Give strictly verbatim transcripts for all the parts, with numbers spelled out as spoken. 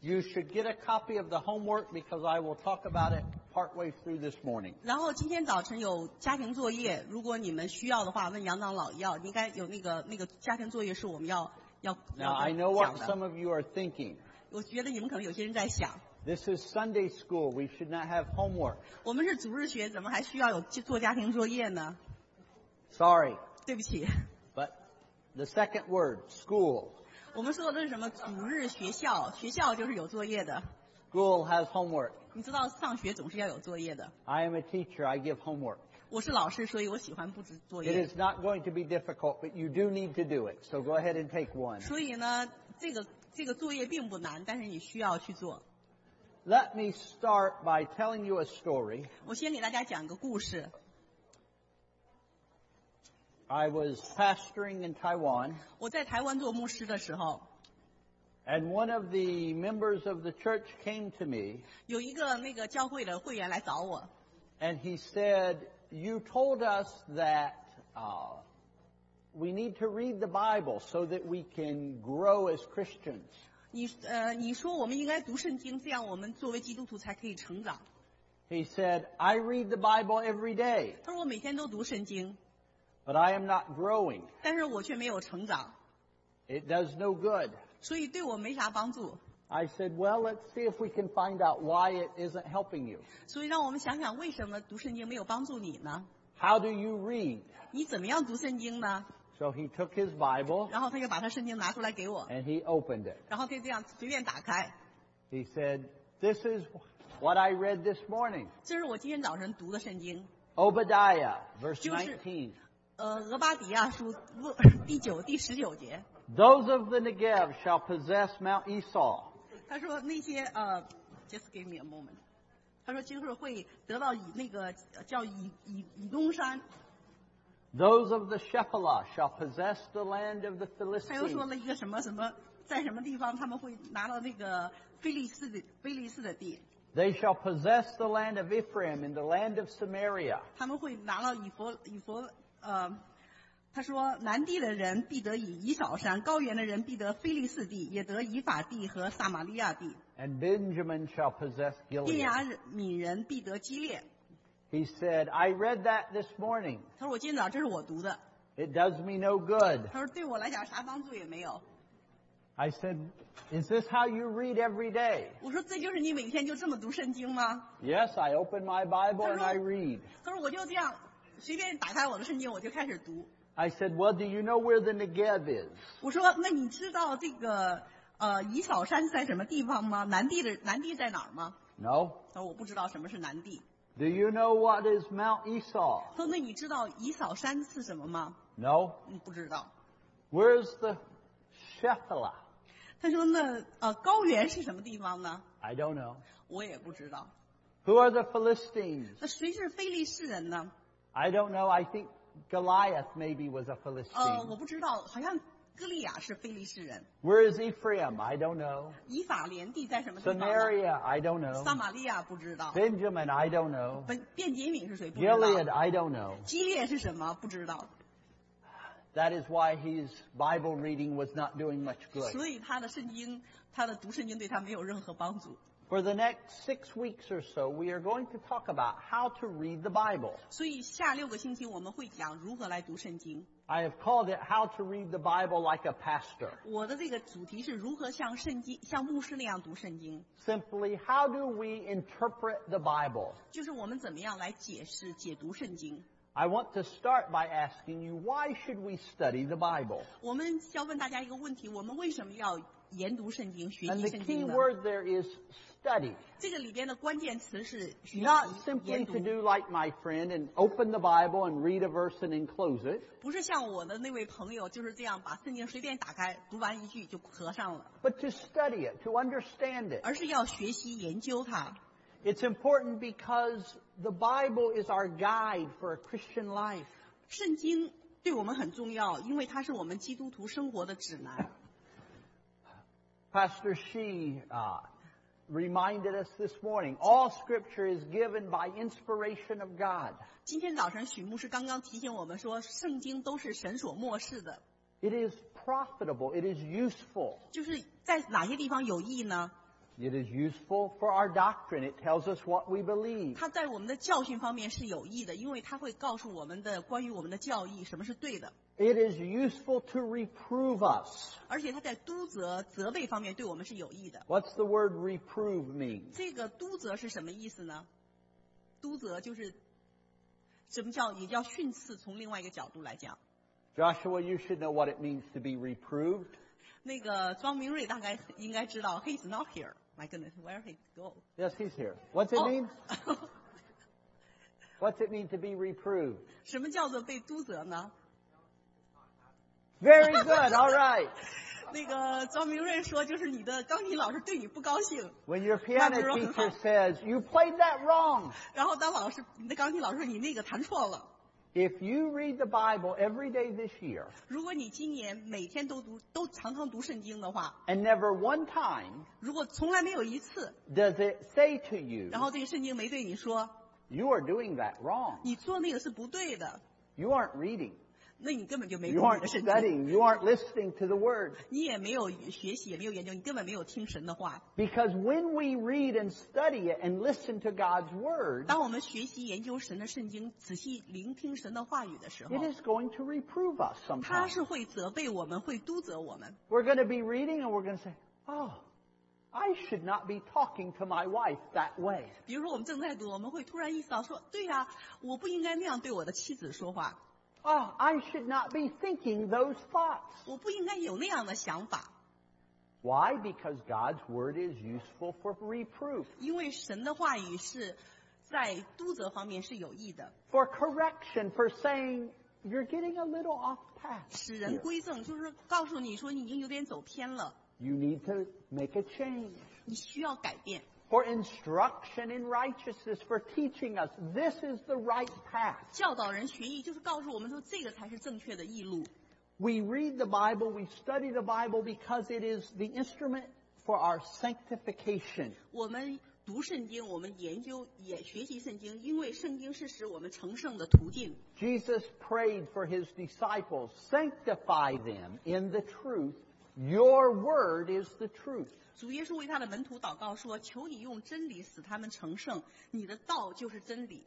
You should get a copy of the homework because I will talk about it partway through this morning. 然后今天早晨有家庭作业，如果你们需要的话，问杨长老要，应该有那个那个家庭作业是我们要要 Now, I know 要 what 讲的。 some of you are thinking. 我觉得你们可能有些人在想， This is Sunday school. We should not have homework. 我们是主日学，怎么还需要有做家庭作业呢？ Sorry. 对不起， But the second word, school. 我们说的是什么？主日学校，学校就是有作业的。 School has homework. 你知道上学总是要有作业的。 I am a teacher. I give homework. 我是老师，所以我喜欢布置作 It 业。 is not going to be difficult, but you do need to do it. So go ahead and take one. 所以呢，这个这个作业并不难，但是你需要去做。 Let me start by telling you a story. 我先给大家讲个故事。 I was pastoring in Taiwan, 我在台湾做牧师的时候， and one of the members of the church came to me, 有一个那个教会的会员来找我， and he said, "You told us that uh, we need to read the Bible so that we can grow as Christians." 你呃你说我们应该读圣经，这样我们作为基督徒才可以成长。 He said, "I read the Bible every day, 他说我每天都读圣经， but I am not growing. 但是我却没有成长， It does no good." 所以对我没啥帮助。 I said, "Well, let's see if we can find out why it isn't helping you. 所以让我们想想，为什么读圣经没有帮助你呢？ How do you read?" 你怎么样读圣经呢？ So he took his Bible 然后他就把他圣经拿出来给我， and he opened it. 然后就这样随便打开。 He said, "This is what I read this morning. 这是我今天早晨读的圣经， Obadiah, verse 就是 nineteen. 呃，俄巴底亚书第九第十九节。 Those of the Negev shall possess Mount Esau. 他说那些呃 ，just give me a moment。他说就是会得到以那个叫以以以东山。 Those of the Shephelah shall possess the land of the 他又说 Philistines. 了一个什么什么，在什么地方他们会拿到那个菲利士的菲利士的地， They shall possess the land of Ephraim and the land of Samaria. 他们会拿到以佛以佛呃。他说：“南地的人必得以以扫山，高原的人必得菲利士地，也得以法地和撒玛利亚地。 And Benjamin shall possess 便 Gilead." 雅悯人必得基列。 He said, "I read that this morning. 他说：“我今天早上这是我读的。 It does me no good." 他说：“对我来讲啥帮助也没有。 I said, "Is this how you read every day?" ” 我说：“这就是你每天就这么读圣经吗 Yes, I open my Bible and I read.？” 他说：“我就这样随便打开我的圣经，我就开始读。 I said, "Well, do you know where the Negev is?" 我说：“那你知道这个呃以扫山在什么地方吗？南地的南地在哪儿吗？” No. 他说：“我不知道什么是南地。 Do you know what is Mount Esau?" 他说：“那你知道以扫山是什么吗 No. 嗯，不知道。 Where's the Shephelah? 他说：“那呃高原是什么地方呢？ I don't know. 我也不知道。 Who are the Philistines? 那谁是非利士人呢？ I don't know. I think Goliath maybe was a 呃， Philistine. 我不知道，好像歌利亚是非利士人。 Where is Ephraim? I don't know. 以法莲地在什么地方呢？ Samaria? I don't 撒 know. 玛利亚不知道。 Benjamin? I don't know. 本便捷敏是谁？不知道。 Gilead? I don't know. 基列是什么？不知道。 That is why his Bible reading was not doing much good. 所以他的圣经，他的读圣经对他没有任何帮助。 For the next six weeks or so, we are going to talk about how to read the Bible. 所以下六个星期我们会讲如何来读圣经。 I have called it How to Read the Bible Like a Pastor. 我的这个主题是如何像圣经、像牧师那样读圣经， Simply, how do we interpret the Bible? 就是我们怎么样来解释、解读圣经。 I want to start by asking you, why should we study the Bible? 我们要问大家一个问题：我们为什么要研读圣经、学 And 习 the 圣 key 经呢？ word there is study. 这个里边的关键词是学习、 Not 研 simply 读 to，do like my friend and open the Bible and read a verse and then close it, 不是像我的那位朋友就是这样把圣经随便打开，读完一句就合上了， but to study it, to understand it. 而是要学习研究它。 It's important because the Bible is our guide for a Christian life. 圣经对我们很重要，因为它是我们基督徒生活的指南。 Pastor Shi uh, reminded us this morning, all Scripture is given by inspiration of God. 今天早晨许牧师刚刚提醒我们说，圣经都是神所默示的， It is profitable. It is useful. 就是在哪些地方有益呢？ It is useful for our doctrine. It tells us what we believe. 它在我们的教训方面是有益的，因为它会告诉我们的关于我们的教义什么是对的。 It is useful to reprove us. 而且它在督责、责备方面对我们是有益的。 What's the word reprove mean? 这个督责是什么意思呢？督责就是什么叫也叫训斥，从另外一个角度来讲。 Joshua, you should know what it means to be reproved. 那个庄明瑞大概应该知道 ，He's not here. My goodness, where he go? Yes, he's here. What's it Oh. mean? What's it mean to be reproved? 什么叫做被督责呢？ Very good. All right. 那个庄明瑞说，就是你的钢琴老师对你不高兴， When your piano teacher says, you played that wrong. 然后当老师你的钢琴老师说你那个弹错了。 If you read the Bible every day this year 如果你今年每天都读，都常常读圣经的话， and never one time 如果从来没有一次， does it say to you, 然后这个圣经没对你说， you are doing that wrong. 你做那个是不对的， You aren't reading. 那你根本就没 You 读你 aren't 的圣经， studying. You aren't listening to the Word. 你也没有学习，也没有研究，你根本没有听神的话。 Because when we read and study it and listen to God's Word, 当我们学习研究神的圣经，仔细聆听神的话语的时候， it is going to reprove us 他 sometimes. 是会责备我们，会督责我们。 We're going to be reading and we're going to say, oh, I should not be talking to my wife that way. 比如说我们正在读，我们会突然意识到说，对呀、我不应该那样对我的妻子说话， Oh, I should not be thinking those thoughts. 我不应该有那样的想法， Why? Because God's Word is useful for reproof, 因为神的话语是在督责方面是有益的， for correction, for saying you're getting a little off path. 使人 here. 归正，就是告诉你说你已经有点走偏了， You need to make a change. 你需要改变。 For instruction in righteousness, for teaching us this is the right path. 教导人学艺，就是告诉我们说这个才是正确的义路。 We read the Bible, we study the Bible because it is the instrument for our sanctification. 我们读圣经，我们研究也学习圣经，因为圣经是使我们成圣的途径。 Jesus prayed for his disciples, sanctify them in the truth. Your word is the truth. 主耶稣为他的门徒祷告说：“求你用真理使他们成圣，你的道就是真理。”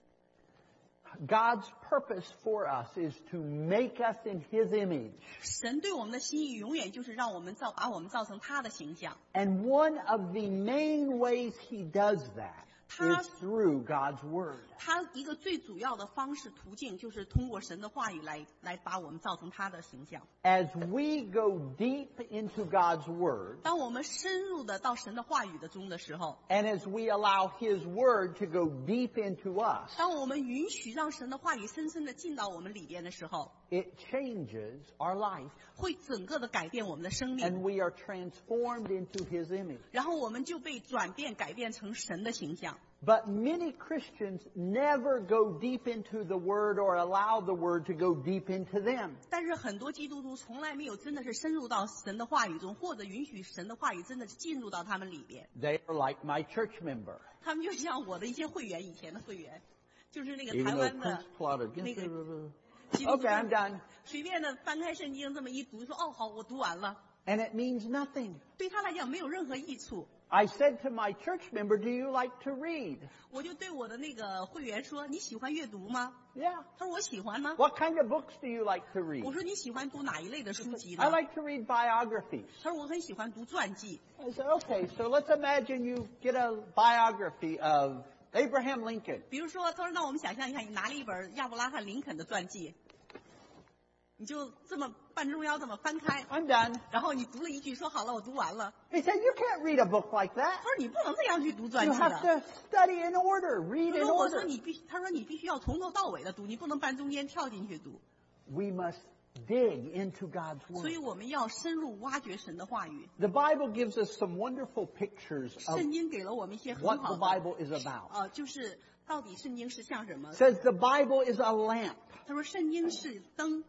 God's purpose for us is to make us in his image. 神对我们的心意永远就是让我们造，把我们造成他的形象。 And one of the main ways he does that Ta- is through God's word. 他一个最主要的方式途径就是通过神的话语来来把我们造成他的形象。 As we go deep into God's word, 当我们深入的到神的话语的中的时候， and as we allow his word to go deep into us, 当我们允许让神的话语深深的进到我们里边的时候， it changes our life, 会整个的改变我们的生 and 命， we are transformed into his image. 然后我们就被转变改变成神的形象。 But many Christians never go deep into the word or allow the word to go deep into them. 但是很多基督徒从来没有真的是深入到神的话语中，或者允许神的话语真的是进入到他们里边。 They are like my church member. 他们就像我的一些会员，以前的会员，就是那个 Even 台 though 湾 Prince 的 plotted 那个 against 基督徒 Okay, I'm done. 随便的翻开圣经这么一读，说哦好，我读完了， And it means nothing. 对他来讲没有任何益处。 I said to my church member, do you like to read? 我就对我的那个会员说：“你喜欢阅读吗 Yeah.？” 他说：“我喜欢呢。” What kind of books do you like to read? 我说：“你喜欢读哪一类的书籍呢 I like to read biographies. 他说：“我很喜欢读传记。 I said, okay, so let's imagine you get a biography of Abraham Lincoln. 比如说，他说：“那我们想象一下，你拿了一本亚伯拉罕林肯的传记，你就这么半中腰这么翻开， I'm done. 然后你读了一句，说好了，我读完了。 He said, you can't read a book like 他 that. 说：“你不能这样去读传 You 记 have 的。 to study in order, read 他 in 说：“我说 order. 你必须，他说你必须要从头到尾的读，你不能半中间跳进去读。 We must dig into God's 所以 word. 我们要深入挖掘神的话语。 The Bible gives us some wonderful pictures of 圣经给了我们一些很 what 好 the 的， Bible is about. 呃，就是到底圣经是像什么？ Says the Bible is a lamp. 他说圣经是灯，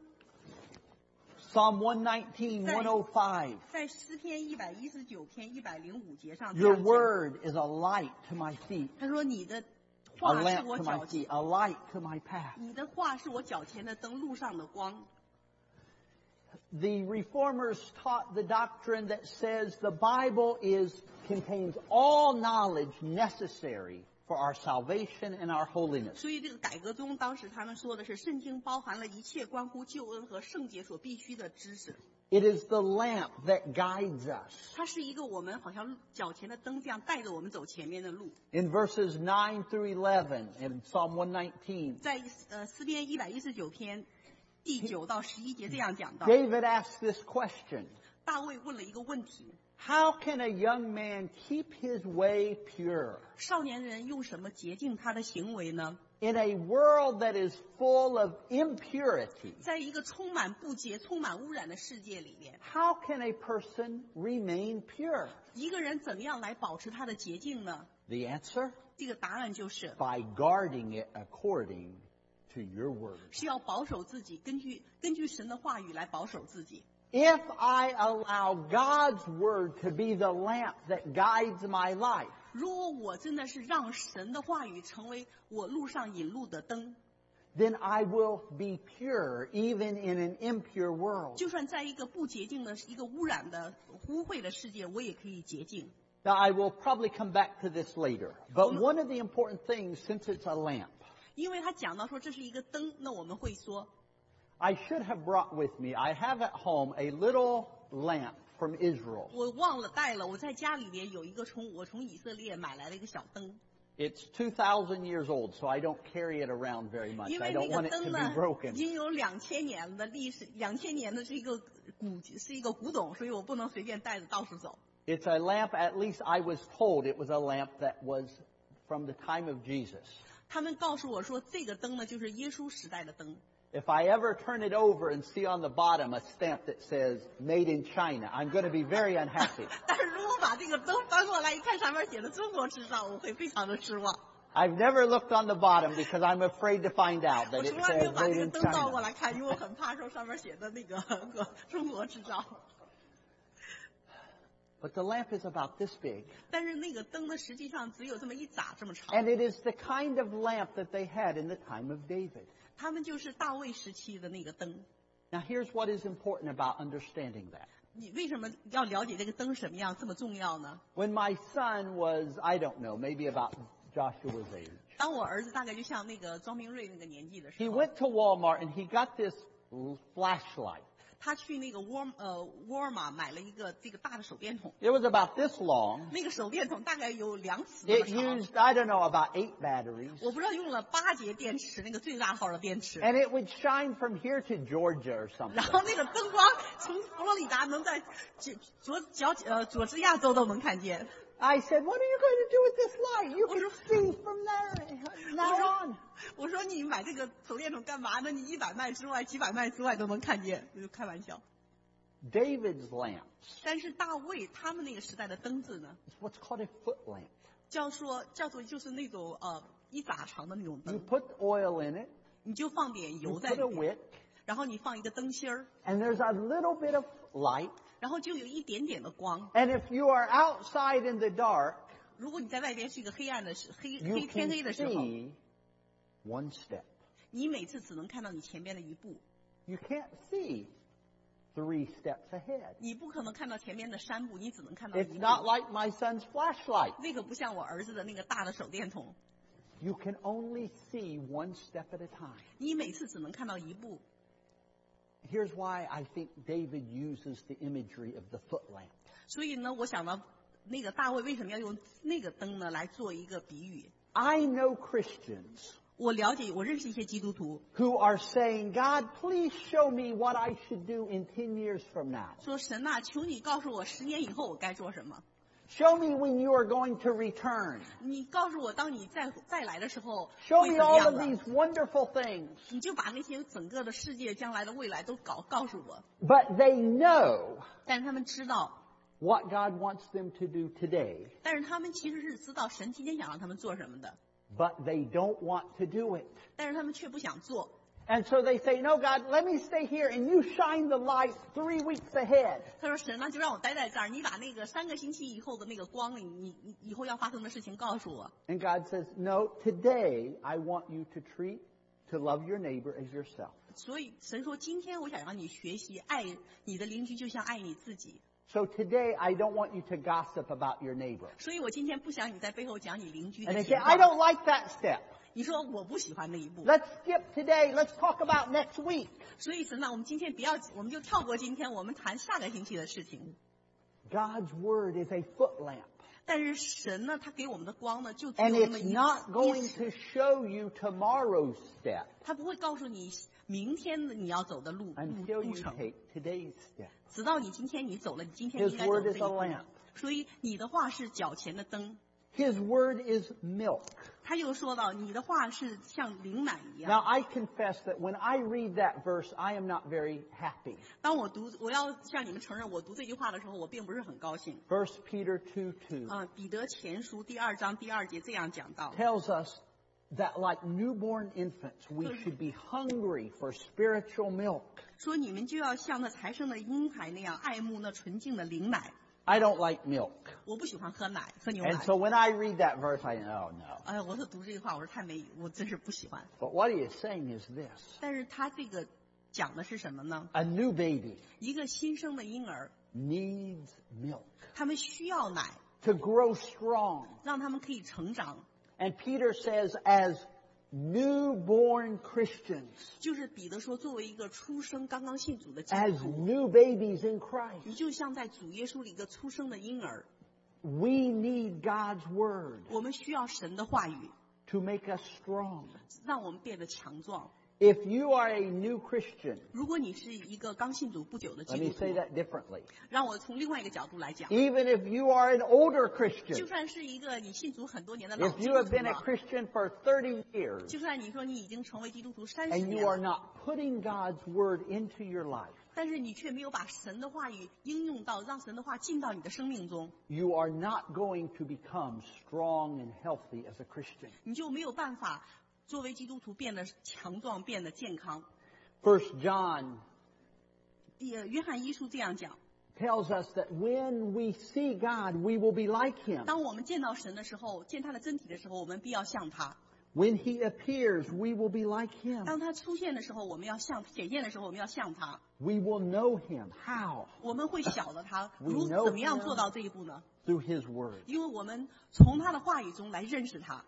Psalm one nineteen, one oh five. 在诗篇一百一十九篇一百零五节上这 Your 样讲。 word is a light to my feet, 他说你的 a 话是 lamp 我 to 脚 my 前 feet, a light to my path. 你的话是我脚前的灯，路上的光。 The Reformers taught the doctrine that says the Bible is contains all knowledge necessary for our salvation and our holiness. 所以这个改革宗当时他们说的是，圣经包含了一切关乎救恩和圣洁所必须的知识。 It is the lamp that guides us. 它是一个我们好像脚前的灯，这样带着我们走前面的路。 In verses nine through eleven in Psalm one nineteen, 在呃诗篇一百一十九篇第九到十一节这样讲到， David asked this question. 大卫问了一个问题： How can a young man keep his way pure 少年人用什么洁净他的行为呢？ in a world that is full of impurity? 在一个充满不洁、充满污染的世界里面， How can a person remain pure? 一个人怎么样来保持他的洁净呢？ The answer? 这个答案就是 By guarding it according to your word. 是要保守自己，根据根据神的话语来保守自己。 If I allow God's word to be the lamp that guides my life, 如果我真的是让神的话语成为我路上引路的灯， then I will be pure even in an impure world. 就算在一个不洁净的、一个污染的、污秽的世界，我也可以洁净。 Now, I will probably come back to this later, but one of the important things, since it's a lamp, 因为他讲到说这是一个灯，那我们会说， I should have brought with me, I have at home a little lamp from Israel. 我忘了带了，我在家里面有一个从我从以色列买来的一个小灯， It's two thousand years old, so I don't carry it around very much. 因 I 为那 don't 个 want it to 灯 be 呢 broken. 已经有两千年的历史，两千年的是一个古是一个古董，所以我不能随便带着到处走。 It's a lamp, at least I was told it was a lamp that was from the time of Jesus. 他们告诉我说，这个灯呢就是耶稣时代的灯。 If I ever turn it over and see on the bottom a stamp that says made in China, I'm going to be very unhappy. 但是如果把这个灯翻过来一看，上面写的中国制造，我会非常的失望。 I've never looked on the bottom because I'm afraid to find out 我 that it 从来没有 says 把这 made 个 in 灯倒过 China. 来看，因为我很怕说上面写的那个中国制造。 But the lamp is about this big. 但是那个灯呢，实际上只有这么一拃这么长。 And it is the kind of lamp that they had in the time of David. 他们就是大卫时期的那个灯。 Now here's what is important about understanding that. 你为什么要了解这个灯什么样这么重要呢？ When my son was, I don't know, maybe about Joshua's age, 当我儿子大概就像那个庄明瑞那个年纪的时 he 候， went to Walmart and he got this flashlight. 他去那个沃呃沃尔玛买了一个这个大的手电筒， It was about this long. 那个手电筒大概有两尺那 It 么长， used, I don't know, about eight batteries. 我不知道用了八节电池，那个最大号的电池。 And it would shine from here to Georgia or 然 something. 后那个灯光从佛罗里达能在左左脚呃佐治亚州都能看见。 I said, what are you going to do with this light? You can see from there now on. 我说你买这个手电筒干嘛呢？你一百迈之外、几百迈之外都能看见，我就开玩笑。 David's lamps 但是大卫他们那个时代的灯子呢， is what's called a foot lamp. 叫说叫做就是那种呃一拃长的那种 You 灯， put oil in it, 你就放点 you 油在 put a 里面， wick, 然后你放一个灯芯儿， and there's a little bit of light. 然后就有一点点的光。 And if you are outside in the dark, 如果你在外边是一个黑暗的时黑 you 黑天 can 黑的时候， see one step. 你每次只能看到你前边的一步， You can't see three steps ahead. 你不可能看到前面的山步，你只能看到 It's 一 not 步。 like my son's flashlight. 那个不像我儿子的那个大的手电筒， You can only see one step at a time. 你每次只能看到一步。 Here's why I think David uses the imagery of the foot lamp. 所以呢，我想到那个大卫为什么要用那个灯呢来做一个比喻？ I know Christians 我了解，我认识一些基督徒 who are saying, God, please show me what I should do in ten years from now. 说神呐、求你告诉我十年以后我该做什么。 Show me when you are going to return. 你告诉我，当你再再来的时候 Show 会 me 怎么 all 样 of 的？ these wonderful things. 你就把那些整个的世界将来的未来都搞告诉我。 But they know 但是他们知道， what God wants them to do today, 但是他们其实是知道神今天想让他们做什么的， but they don't want to do it. 但是他们却不想做。 And so they say, no, God, let me stay here and you shine the light three weeks ahead. 他说：“神呢，就让我待在这儿，你把那个三个星期以后的那个光，你你你以后要发生的事情告诉我。 And God says, no, today I want you to treat, to love your neighbor as yourself. ” 所以神说，今天我想让你学习爱你的邻居，就像爱你自己。 So today, I don't want you to gossip about your neighbor. 所以我今天不想你在背后讲你邻居 And 的 they say, 闲 I 话。 don't like that step. 你说我不喜欢那一步， Let's skip today. Let's talk about next week. 所以神呢，我们今天不要，我们就跳过今天，我们谈下个星期的事情。 God's word is a foot lamp. 但是神呢，他给我们的光呢，就只有 And 那么 it's 一 not 一 going 时 to show you tomorrow's step 他不会告诉你明天你要走的路路 until 路 you 程， take today's step. 直到你今天你走了，你今天 His 应该走 word 这 is 一 a 步。 lamp. 所以你的话是脚前的灯。 His word is milk. 他又说到，你的话是像灵奶一 Now, 样。 I confess that when I read that verse, I am not very happy. 当我读，我要向你们承认，我读这句话的时候，我并不是很高兴。 First Peter two two 啊、彼得前书第二章第二节这样讲到。 tells us that like newborn infants, we should be hungry for spiritual milk. 说你们就要像那才生的婴孩那样爱慕那纯净的灵奶。 I don't like milk. 我不喜欢喝奶，喝牛奶 And。so when I read that verse, I know, no. 哎呀，我是读这句话，我说太没，我真是不喜欢。 But what he is saying is this. 但是他这个讲的是什么呢？ A new baby 一个新生的婴儿， needs milk 他们需要奶， to grow strong. 让他们可以成长。 And Peter says, as newborn Christians, 就是彼得说，作为一个出生刚刚信主的基督 as 徒， new babies in Christ, 你就像在主耶稣里一个出生的婴儿。 we need God's word 我们需要神的话语， to make us strong. 让我们变得强壮。 If you are a new Christian, 如果你是一个刚信主不久的基 let 督 me say 徒， that differently. 让我从另外一个角度来讲， Even if you are an older 就 Christian, 算是一个你信主很多年的老 if 基 you 督 have 徒 been a 了， Christian for thirty years, 就算你说你已经成为基督徒三十 and 年 you are 了， not putting God's word into your life, 但是你却没有把神的话语应用到，让神的话进到你的生命中， you are not going to become strong and healthy as a Christian. 你就没有办法作为基督徒变得强壮，变得健康。 First John 也约翰一书这样讲： tells us that when we see God, we will be like him. 当我们见到神的时候，见他的真体的时候，我们必要像他； When he appears, we will be like him. 当他出现的时候，我们要像显现的时候，我们要像他。 We will know him. How? 我们会晓得他 We 如 know 怎么样 him 做到这一步呢？ Through his word. 因为我们从他的话语中来认识他。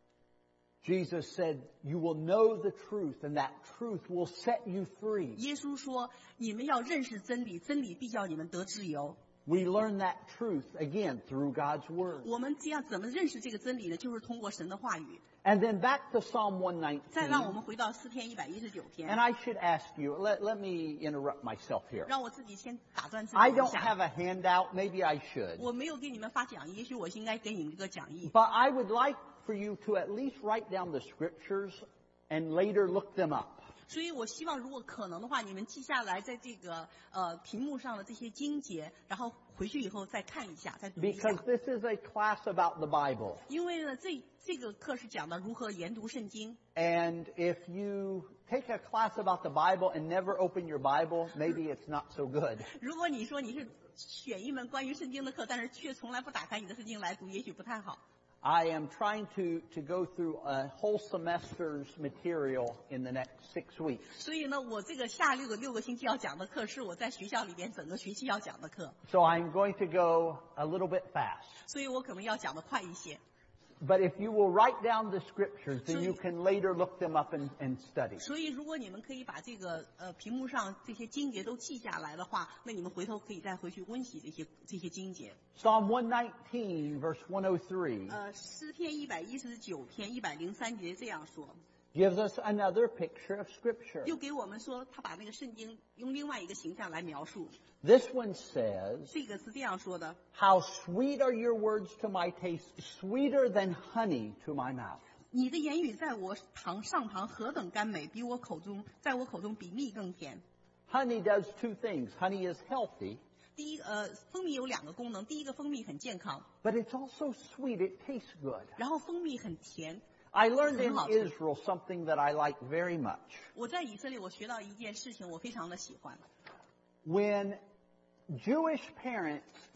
Jesus said, you will know the truth, and that truth will set you free. 耶稣说：“你们要认识真理，真理必叫你们得自由。” We learn that truth, again, through God's word. 我们这样怎么认识这个真理呢？就是通过神的话语。 And then back to Psalm one 再让我 nineteen. 们回到诗篇一百一十九 And 篇， I should ask you, let, let me interrupt myself here. 让我自己先打断自 I 己一 don't 下。 have a handout. Maybe I should. 我没有给你们发讲义，也许我应该给你们一个讲义。 But I would like for you to at least write down the scriptures and later look them up. 所以我希望，如果可能的话，你们记下来在这个呃屏幕上的这些经节，然后回去以后再看一下，再读一下 Because。this is a class about the Bible. 因为呢，这这个课是讲的如何研读圣经。 And if you take a class about the Bible and never open your Bible, maybe it's not so good. 如果你说你是选一门关于圣经的课，但是却从来不打开你的圣经来读，也许不太好。 I am trying to, to go through a whole semester's material in the next six weeks. 所以呢，我这个下六个六个星期要讲的课，是我在学校里边整个学期要讲的课， So I'm going to go a little bit fast. 所以我可能要讲的快一些。 But if you will write down the scriptures, then you can later look them up and, and study. 所以，如果你们可以把这个呃屏幕上这些经节都记下来的话，那你们回头可以再回去温习这些这些经节。 Psalm one nineteen, verse one oh three, 呃，诗篇一百一十九篇一百零三节这样说， gives us another picture of scripture. 又给我们说他把那个圣经用另外一个形象来描述。 This one says, 这个是这样说的： how sweet are your words to my taste, sweeter than honey to my mouth. 你的言语在我堂上堂何等甘美，比我口中在我口中比蜜更甜。 Honey does two things. Honey is healthy, 第一个，呃，蜂蜜有两个功能，第一个蜂蜜很健康， but it's also sweet. It tastes good. 然后蜂蜜很甜。 I learned in 很好吃。 Israel something that I like very much. 我在以色列，我学到一件事情，我非常的喜欢。 When Jewish parents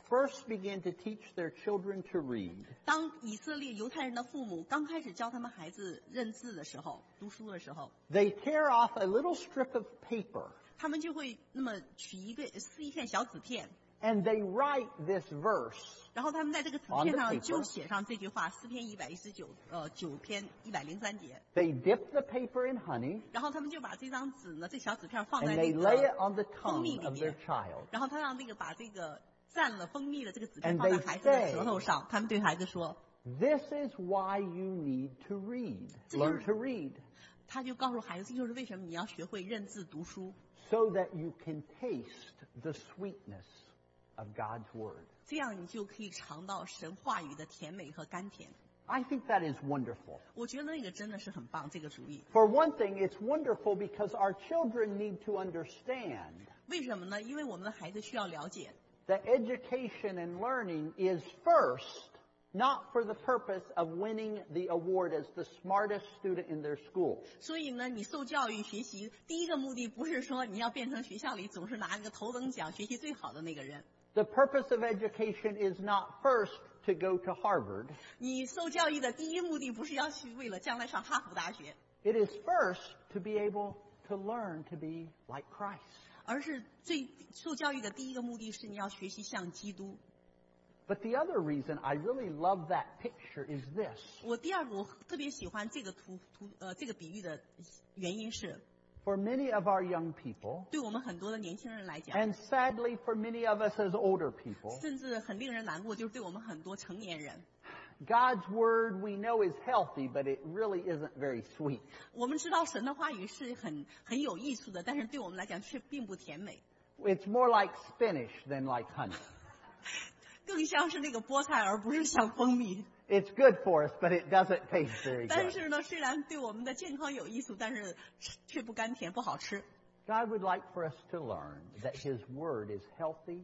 first began to teach their children to read, 当以色列犹太人的父母刚开始教他们孩子认字的时候，读书的时候， they tear off a little strip of paper 他们就会那么取一个撕一片小纸片， and they write this verse. 然后他们在这个纸 On 片 the 上 paper. 就写上这句话：诗篇一百一十九，呃，九篇一百零三节。 They dip the paper in honey 然后他们就把这张纸呢，这小纸片放 and 在 they 那 lay 个 it on the 蜂蜜 tongue 里 of their 面， child. 然后他让这个把这个蘸了蜂蜜的这个纸片 And 放在 they 孩子的 say- 舌头上。他们对孩子说， This is why you need to read. 这就是- Learn to read 他就告诉孩子，这就是为什么你要学会认字读书， so that you can taste the sweetness of God's word. 这样你就可以尝到神话语的甜美和甘甜。 I think that is wonderful. 我觉得那个真的是很棒，这个主意。 For one thing, it's wonderful because our children need to understand 为什么呢？因为我们的孩子需要了解， that education and learning is first not for the purpose of winning the award as the smartest student in their school. 所以呢，你受教育学习第一个目的不是说你要变成学校里总是拿那个头等奖、学习最好的那个人。 The purpose of education is not first to go to Harvard. 你受教育的第一目的不是要去为了将来上哈佛大学， It is first to be able to learn to be like Christ. 而是最受教育的第一个目的是你要学习像基督。 But the other reason I really love that picture is this. 我第二个我特别喜欢这个图图呃这个比喻的原因是， For many of our young people, 对我们很多的年轻人来讲， and sadly for many of us as older people, 甚至很令人难过，就是对我们很多成年人， God's word we know is healthy, but it really isn't very sweet. 我们知道神的话语是很很有益处的，但是对我们来讲却并不甜美， It's more like spinach than like honey. 更像是那个菠菜，而不是像蜂蜜。 It's good for us, but it doesn't taste very 但 good. 是呢，虽然对我们的健康有益处，但是吃却不甘甜，不好吃。 God would like for us to learn that His word is healthy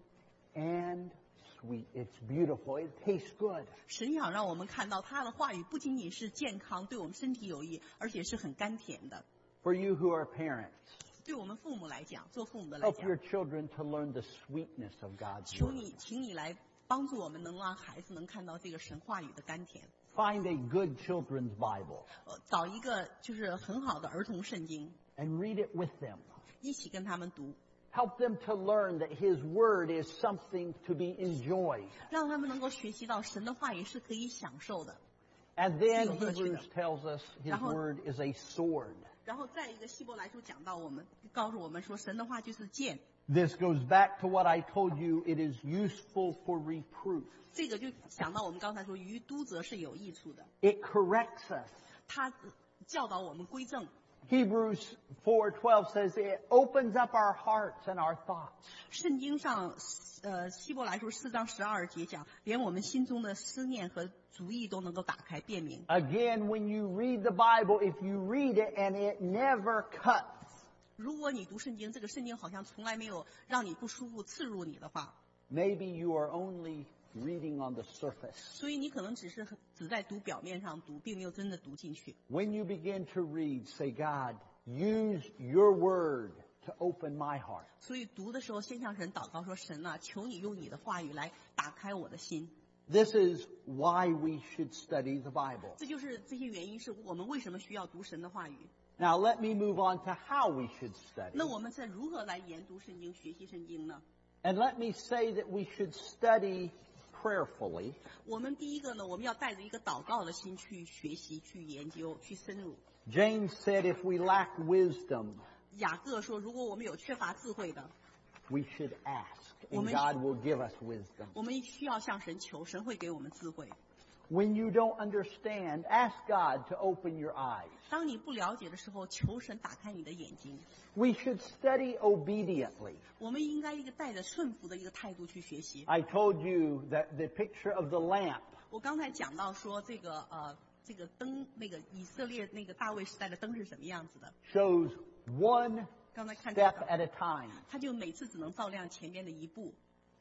and sweet. It's beautiful. It tastes good. 神想让我们看到他的话语不仅仅是健康，对我们身体有益，而且是很甘甜的。 For you who are parents, 对我们父母来讲，做父母的来 help 讲， your children to learn the sweetness of God's 求 word. 你，请你来帮助我们，能让孩子能看到这个神话语的甘甜。 Find a good children's Bible 呃，找一个就是很好的儿童圣经， and read it with them. 一起跟他们读， Help them to learn that His word is something to be enjoyed. 让他们能够学习到神的话语是可以享受的。 And then 是有乐趣的。 Hebrews tells us His 然后- word is a sword. 然后再一个希伯来书讲到我们，告诉我们说神的话就是剑， This goes back to what I told you. It is useful for reproof. 这个就想到我们刚才说于督责是有益处的， It corrects us. 他教导我们归正。 Hebrews four twelve says it opens up our hearts and our thoughts. 圣经上，呃，希伯来书四章十二节讲，连我们心中的思念和主意都能够打开辨明。 Again, when you read the Bible, if you read it and it never cuts, 如果你读圣经，这个圣经好像从来没有让你不舒服、刺入你的话， maybe you are only reading on the surface. 所以你可能只是只在读表面上读，并没有真的读进去。 When you begin to read, say, God, use your word to open my heart. 所以读的时候，先向神祷告说：“神啊，求你用你的话语来打开我的心。 This is why we should study the Bible. ” 这就是这些原因，是我们为什么需要读神的话语。 Now let me move on to how we should study. 那我们在如何来研读圣经、学习圣经呢？ And let me say that we should study prayerfully. 我们第一个呢，我们要带着一个祷告的心去学习、去研究、去深入。 James said if we lack wisdom, 雅各说，如果我们有缺乏智慧的， we should ask, and 我们- God will give us wisdom. 我们需要向神求，神会给我们智慧。 When you don't understand, ask God to open your eyes. 当你不了解的时候，求神打开你的眼睛。 We should study obediently. 我们应该一个带着顺服的一个态度去学习。 I told you that the picture of the lamp 我刚才讲到说，这个呃，这个灯，那个以色列那个大卫时代的灯是什么样子的？ shows one 刚才看到 step 的， at a time. 他就每次只能照亮前面的一步。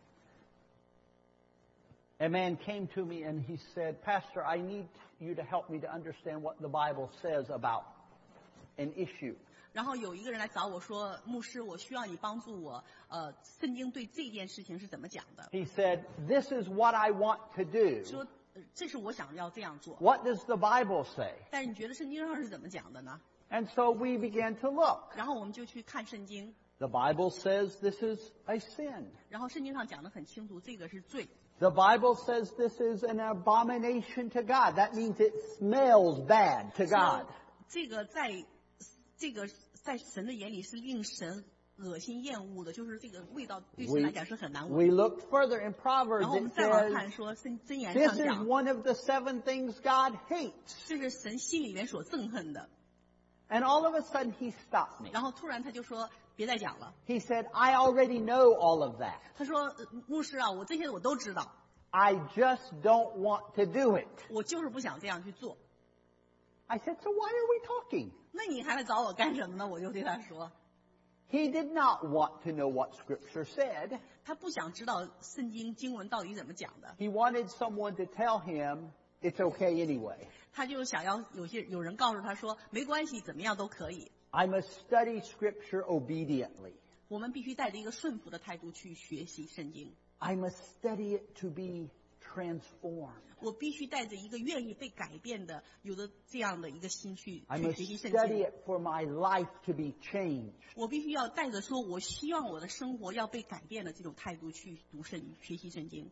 A man came to me and he said, Pastor, I need you to help me to understand what the Bible says about an issue. 然后有一个人来找我说，牧师，我需要你帮助我，呃，圣经对这件事情是怎么讲的？ He said, "This is what I want to do." 说，呃这是我想要这样做。 What does the Bible say? 但是你觉得圣经上是怎么讲的呢？ And so we began to look. 然后我们就去看圣经， The Bible says this is a sin. 然后圣经上讲得很清楚，这个是罪。 The Bible says this is an abomination to God. That means it smells bad to 说 God. 这个在，这个在神的眼里是令神恶心厌恶的，就是这个味道对神 We, 来讲是很难 we 闻。 looked further in 然 Proverbs. 后我们 It 再往 says 看说箴箴言 this 上 is 讲， one of the seven things God hates. 这是神心里面所憎恨的。 And all of a sudden he stopped me. 然后突然他就说别再讲了， He said, I already know all of that. 他说、呃牧师啊，我这些我都知道， I just don't want to do it. 我就是不想这样去做。 I said, so why are we talking? 那你还来找我干什么呢？我就对他说， He did not want to know what Scripture said. 他不想知道圣经经文到底怎么讲的， He wanted someone to tell him it's okay anyway. 他就想要有些有人告诉他说没关系，怎么样都可以。 I must study Scripture obediently. 我们必须带着一个顺服的态度去学习圣经。 I must study it to be transformed. 我必须带着一个愿意被改变的、有的这样的一个心去 I 去 must 学习圣 study 经。 it for my life to be changed. 我必须要带着说，我希望我的生活要被改变的这种态度去读圣、学习圣经。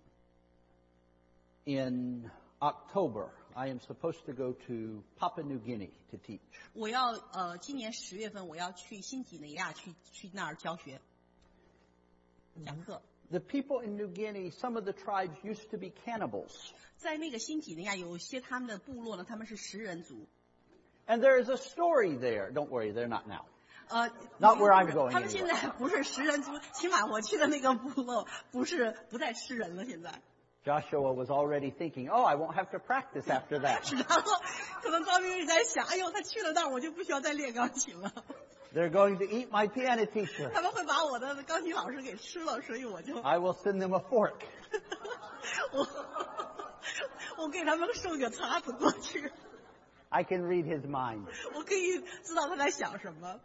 In October, I am supposed to go to Papua New Guinea to teach. 我要呃，今年十月份我要去新几内亚去去那儿教学、讲课。 The people in New Guinea, some of the tribes used to be cannibals. 在那个新几内亚，有一些他们的部落呢，他们是食人族。 And there is a story there. Don't worry, they're not now. 呃 Not where I'm going 他们现在不是食人族，起码我去的那个部落不是不再吃人了。现在， Joshua was already thinking, oh, I won't have to practice after that. 然后可能高明宇在想，哎呦，他去了那儿，我就不需要再练钢琴了。 They're going to eat my piano teacher. 他们会把我的钢琴老师给吃了，所以我就 I will send them a fork. 我我给他们送个叉子过去， I can read his mind. 我可以知道他在想什么。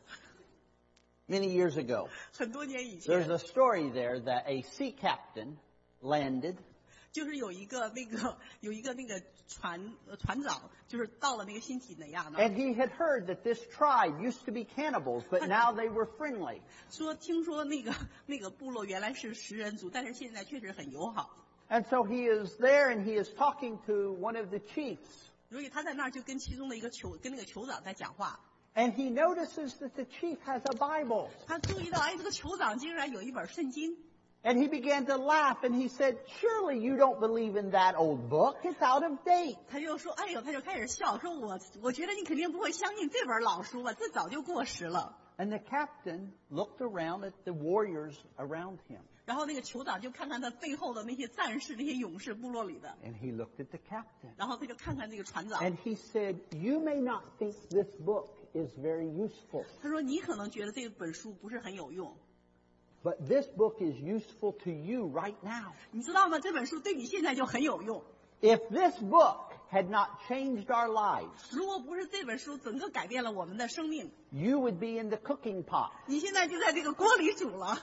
Many years ago, 很多年以 there's 前， a story there that a sea captain landed 就是有一个那个有一个那个船呃船长，就是到了那个新几内亚呢， and he had heard that this tribe used to be cannibals, but now they were friendly. 说听说那个那个部落原来是食人族，但是现在确实很友好。 And so he is there and he is talking to one of the chiefs. 所以他在那儿就跟其中的一个酋跟那个酋长在讲话， And he notices that the chief has a Bible. 他注意到哎，这个酋长竟然有一本圣经， And he began to laugh and he said, surely you don't believe in that old book. It's out of date. 他就说哎呦，他就开始笑，说我我觉得你肯定不会相信这本老书吧，这早就过时了。 And the captain looked around at the warriors around him. 然后那个酋长就看看他背后的那些战士、那些勇士部落里的， And he looked at the captain. 然后他就看看这个船长， And he said, you may not think this book is very useful, 他说你可能觉得这本书不是很有用， but this book is useful to you right now. 你知道吗？这本书对你现在就很有用。 If this book had not changed our lives, 如果不是这本书整个改变了我们的生命， you would be in the cooking pot. 你现在就在这个锅里煮了。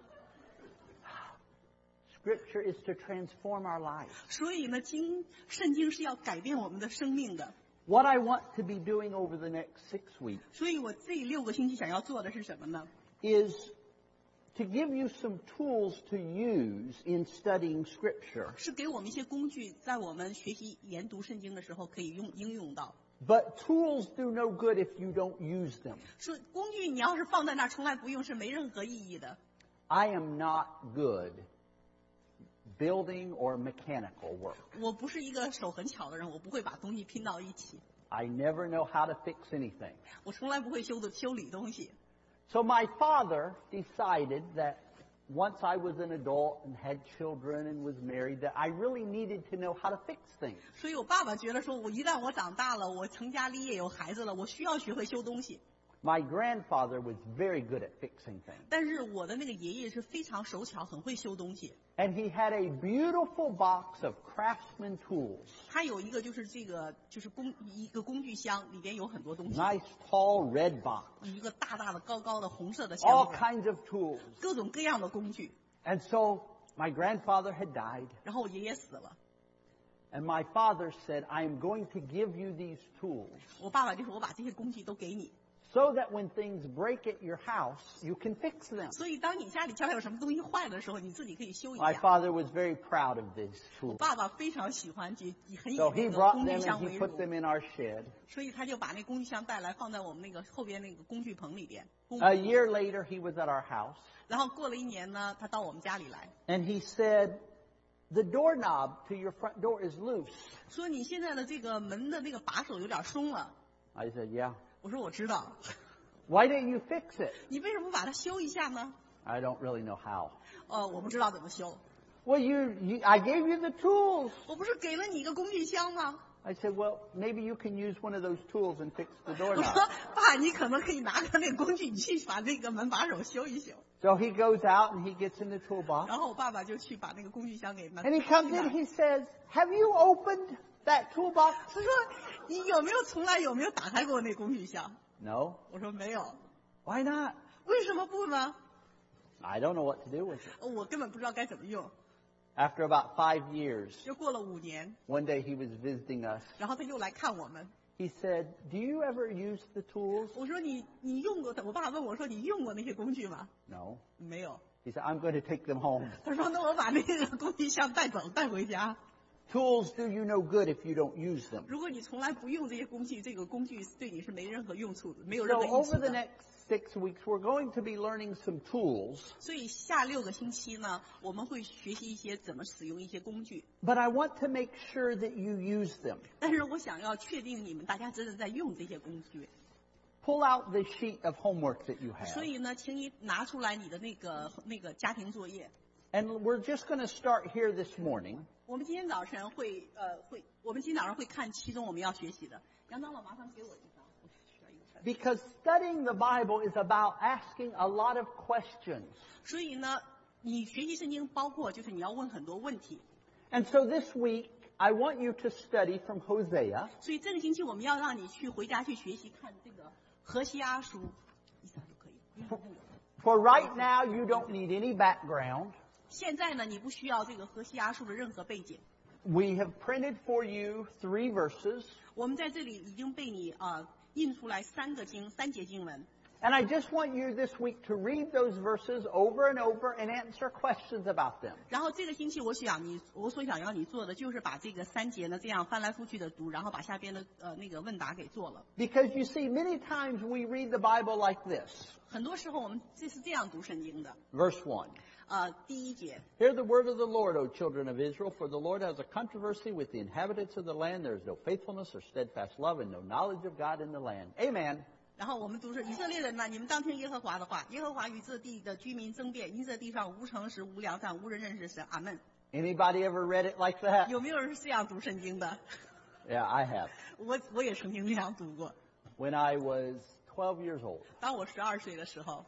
Scripture is to transform our lives. 所以呢，经圣经是要改变我们的生命的。 What I want to be doing over the next six weeks 所以我这六个星期想要做的是什么呢？ is to give you some tools to use in studying Scripture. 是给我们一些工具，在我们学习研读圣经的时候可以用应用到。 But tools do no good if you don't use them. 说工具你要是放在那儿从来不用，是没任何意义的。 I am not good building or mechanical work. 我不是一个手很巧的人，我不会把东西拼到一起， I never know how to fix anything. 我从来不会修的修理东西。 So my father decided that once I was an adult and had children and was married, that I really needed to know how to fix things. 所以我爸爸觉得说，我一旦我长大了，我成家立业有孩子了，我需要学会修东西。 My grandfather was very good at fixing things. 但是我的那个爷爷是非常手巧，很会修东西。 And he had a beautiful box of craftsman tools. 他有一个就是这个就是工一个工具箱，里边有很多东西。 Nice tall red box. 一个大大的高高的红色的箱 All 子， kinds of tools. 各种各样的工具。 And so my grandfather had died. 然后我爷爷死了， And my father said, I am going to give you these tools 我爸爸就说我把这些工具都给你， so that when things break at your house, you can fix them. 所以当你家里将来有什么东西坏的时候，你自己可以修一 My 下。 father was very proud of these 我 tools. 爸爸非常喜欢这，很以 So 那 he 个 brought 工具 them 箱 and 为 he 荣 put，them in our shed. 所以他就把那工具箱带来放在我们那个后边那个工具棚里边。工 A year later, he was at our house 然后过了一年呢，他到我们家里来， and he said, the doorknob to your front door is loose. 说你现在的这个门的那个把手有点松了。 I said, yeah. 我说我知道， Why didn't you fix it? 你为什么不把它修一下呢？ I don't really know how. 呃，我不知道怎么修。 Well, you, you, I gave you the tools. 我不是给了你一个工具箱吗？ I said, well, maybe you can use one of those tools and fix the 我说 doorknob. 爸，你可能可以拿个那个工具，你去把那个门把手修一修。 So he goes out and he gets in the toolbox. 然后我爸爸就去把那个工具箱给门。 And he comes in, he says, have you opened that toolbox? 他说你有没有从来有没有打开过那工具箱？ No. 我说没有。 Why not? 为什么不呢？ I don't know what to do with it. 我根本不知道该怎么用。 After about five years, 又过了五年， one day he was visiting us. 然后他又来看我们。 He said, do you ever use the tools? 我说你你用过？我爸爸问我说你用过那些工具吗？ No. 没有。 He said, I'm going to take them home. 他说那我把那个工具箱带走带回家。 Tools do you no good if you don't use them. 如果你从来不用这些工具，这个工具对你是没任何用处的，没有 So 任何益 over 处 the 的。 next six weeks, we're going to be learning some tools. 所以下六个星期呢，我们会学习一些怎么使用一些工具。 But I want to make sure that you use them. 但是我想要确定你们大家真的在用这些工具。 Pull out the sheet of homework that you have. 所以呢，请你拿出来你的那个那个家庭作业。 And we're just going to start here this morning. 我们今天早晨会呃会，我们今天早上会看其中我们要学习的。杨长老，麻烦给我一张，我需要一个。 Because studying the Bible is about asking a lot of questions. 所以呢，你学习圣经包括就是你要问很多问题。 And so this week, I want you to study from Hosea. 所以这个星期我们要让你去回家去学习看这个何西阿书，一张就可以。 For right now, you don't need any background. 现在呢，你不需要这个何西阿书的任何背景。 We have printed for you three verses. 我们在这里已经被你啊、呃、印出来三个经三节经文。 And I just want you this week to read those verses over and over and answer questions about them. 然后这个星期我想你，我所想要你做的就是把这个三节呢这样翻来覆去的读，然后把下边的呃那个问答给做了。 Because you see, many times we read the Bible like this. 很多时候我们这是这样读圣经的。 Verse one. 呃，第一节， Hear the word of the Lord, O children of Israel, for the Lord has a controversy with the inhabitants of the land. There is no faithfulness or steadfast love and no knowledge of God in the land. Amen. 然后我们读是以色列人呐，你们当听耶和华的话。耶和华与这地的居民争辩，因这地上无诚实、无良善、无人认识神。阿门。 Anybody ever read it like that? 有没有人是这样读圣经的？ Yeah, I have. 我我也曾经这样读过。 When I was twelve years old, 当我十二岁的时候，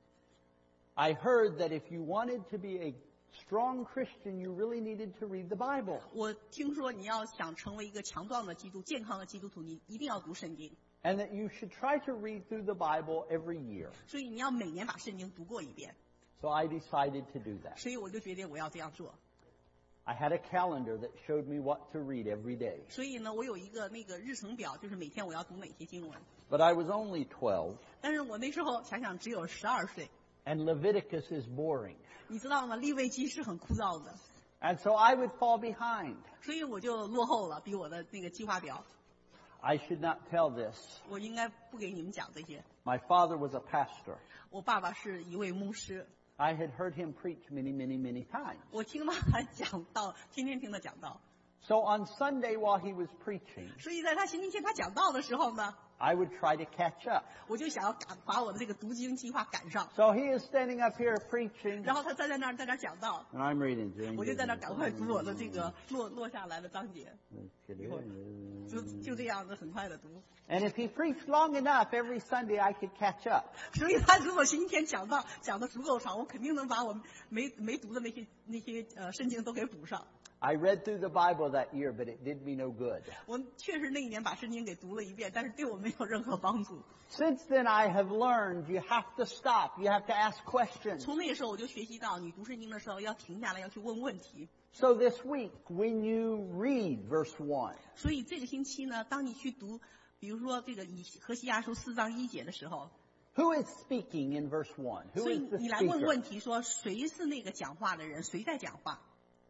I heard that if you wanted to be a strong Christian, you really needed to read the Bible. 我听说你要想成为一个强壮的基督、健康的基督徒，你一定要读圣经。 And that you should try to read through the Bible every year. 所以你要每年把圣经读过一遍。 So I decided to do that. 所以我就决定我要这样做。 I had a calendar that showed me what to read every day. 所以呢，我有一个那个日程表，就是每天我要读哪些经文。 But I was only twelve, 但是我那时候想想只有十二岁， and Leviticus is boring. 你知道吗？利未记是很枯燥的， And so I would fall behind. 所以我就落后了，比我的那个计划表。 I should not tell this. 我应该不给你们讲这些。 My father was a pastor. 我爸爸是一位牧师， I had heard him preach many, many, many times. 我听到他讲道，天天听他讲道。 So on Sunday while he was preaching, 所以在他星期天他讲道的时候呢， I would try to catch up. 我就想要赶把我的这个读经计划赶上。 So he is standing up here preaching, 然后他站在那儿在那儿讲道， and I'm reading. 我就在那儿赶快读我的这个落落下来的章节，就就这样子很快的读。 And if he preached long enough, every Sunday I could catch up. 所以他如果星期天讲到讲的足够长，我肯定能把我没没读的那些那些呃圣经都给补上。 I read through the Bible that year, but it did me no good. 我确实那一年把圣经给读了一遍，但是对我没有任何帮助。 Since then, I have learned you have to stop. You have to ask questions. 从那个时候我就学习到，你读圣经的时候要停下来，要去问问题。 So this week, when you read verse one, 所以这个星期呢，当你去读，比如说这个以何西阿书四章一节的时候， who is speaking in verse one? Who 所以 is the 你来问 speaker? 问题说谁是那个讲话的人，谁在讲话？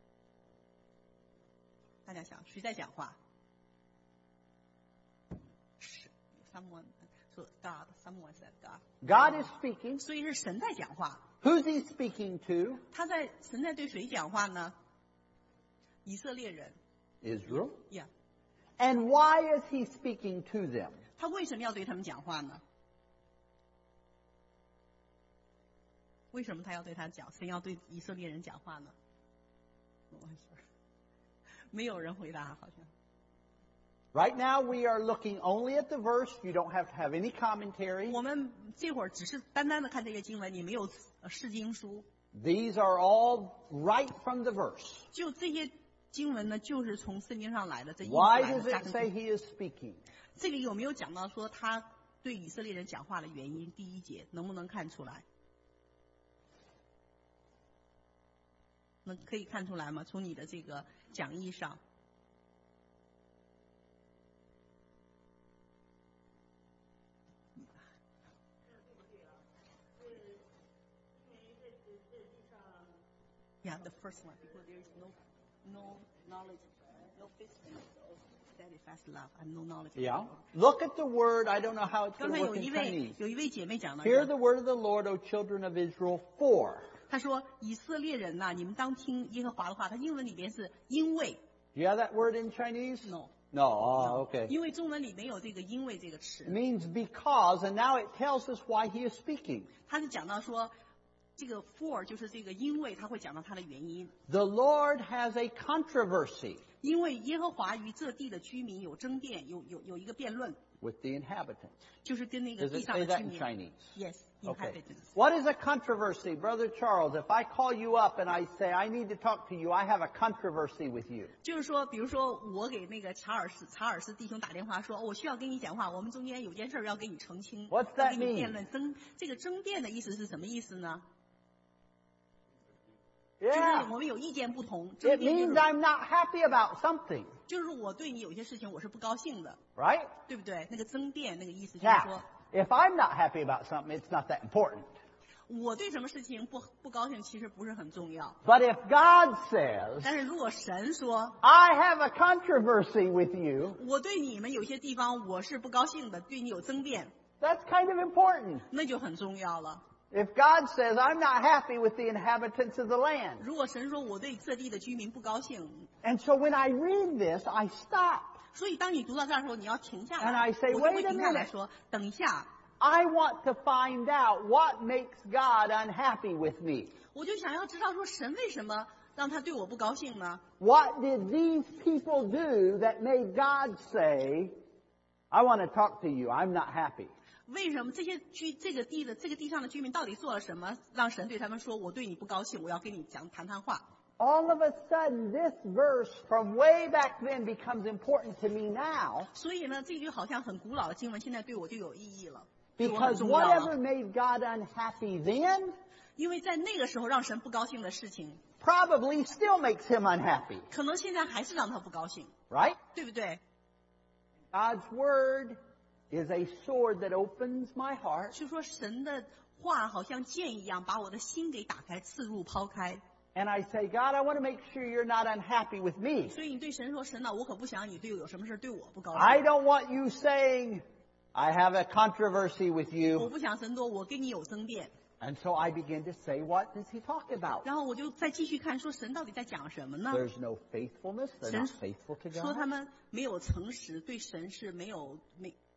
大家想谁在讲话？是 someone 说 God, someone said God. God is speaking. 所以是神在讲话。 Who's he speaking to? 他在神在对谁讲话呢？以色列人 Israel. 呀。Yeah. And why is he speaking to them? 他为什么要对他们讲话呢？为什么他要对他讲？神要对以色列人讲话呢？没有人回答，好像。 Right now, we are looking only at the verse. You don't have to have any commentary. 我们这会儿只是单单的看这些经文，你没有释经书。 These are all right from the verse. 就这些经文呢，就是从圣经上来的。这 Why does it say he is speaking? 这个有没有讲到说他对以色列人讲话的原因？第一节能不能看出来？能可以看出来吗？从你的这个讲义上。 Yeah, the first one, because there is no, no knowledge, no faithfulness, or steadfast love, and no knowledge. Yeah. Look at the word. I don't know how it's 刚 going 才 to 有 work 一 in 位 Chinese. 有一位姐妹讲了， Hear the word of the Lord, O children of Israel, for. 她说以色列人呐、啊，你们当听耶和华的话。它英文里边是因为 Do you have that word in Chinese? no No. Oh, okay. 因为中文里没有这个因为这个词 It，means because, and now it tells us why he is speaking. 他是讲到说这个 for 就是这个因为，他会讲到它的原因。 The Lord has a controversy 因为耶和华与这地的居民有争辩，有有有一个辩论， with the inhabitants. 就是跟那个 Does 地 it 上 say 的 that 居 in 民。 Chinese? Yes, Okay. inhabitants. What is a controversy, Brother Charles? If I call you up and I say, I need to talk to you, I have a controversy with you. 就是说，比如说我给那个查尔斯查尔斯弟兄打电话说，我需要跟你讲话，我们中间有件事要跟你澄清， What's 要 that 跟你 mean? 辩论争。这个争辩的意思是什么意思呢？就是 Yeah. 我们有意见不同，争 It 辩就 means 是 I'm not happy about something, 就是我对你有些事情我是不高兴的， right? 对不对？那个争辩那个意思就是 Now, 说， if I'm not happy about something, it's not that important. 我对什么事情不不高兴，其实不是很重要。 But if God says, 但是如果神说， I have a controversy with you, 我对你们有些地方我是不高兴的，对你有争辩， that's kind of important. 那就很重要了。 If God says, I'm not happy with the inhabitants of the land. 如果神说我对这地的居民不高兴， And so when I read this, I stop. 所以当你读到这儿的时候，你要停下 And 来， I say, 我就会 "Wait a 停下来 minute." 说，等一下， I want to find out what makes God unhappy with me. 我就想要知道说神为什么让他对我不高兴呢？ What did these people do that made God say, I want to talk to you, I'm not happy? 为什么这些居这个地的这个地上的居民到底做了什么，让神对他们说我对你不高兴，我要跟你讲谈谈话？ All of a sudden, this verse from way back then becomes important to me now 所以呢，这句好像很古老的经文，现在对我就有意义了，对我很 because 重要 whatever 了。 made God unhappy then 因为在那个时候让神不高兴的事情， probably still makes him unhappy, 可能现在还是让他不高兴， right? 对不对？ God's word is a sword that opens my heart 就说神的话好像剑一样，把我的心给打开，刺入抛开。 and I say, God, I want to make sure you're not unhappy with me. 所以你对神说：“神呐，我可不想你对有什么事对我不高兴。 I don't want you saying, I have a controversy with 我 you. 不想神多，我跟你有争辩。 And so I begin to say, what does he talk about? 然后我就再继续看，说神到底在讲什么呢？ There's no faithfulness. They're not Sin- faithful to 说 God. 他们没有诚实，对神是没有没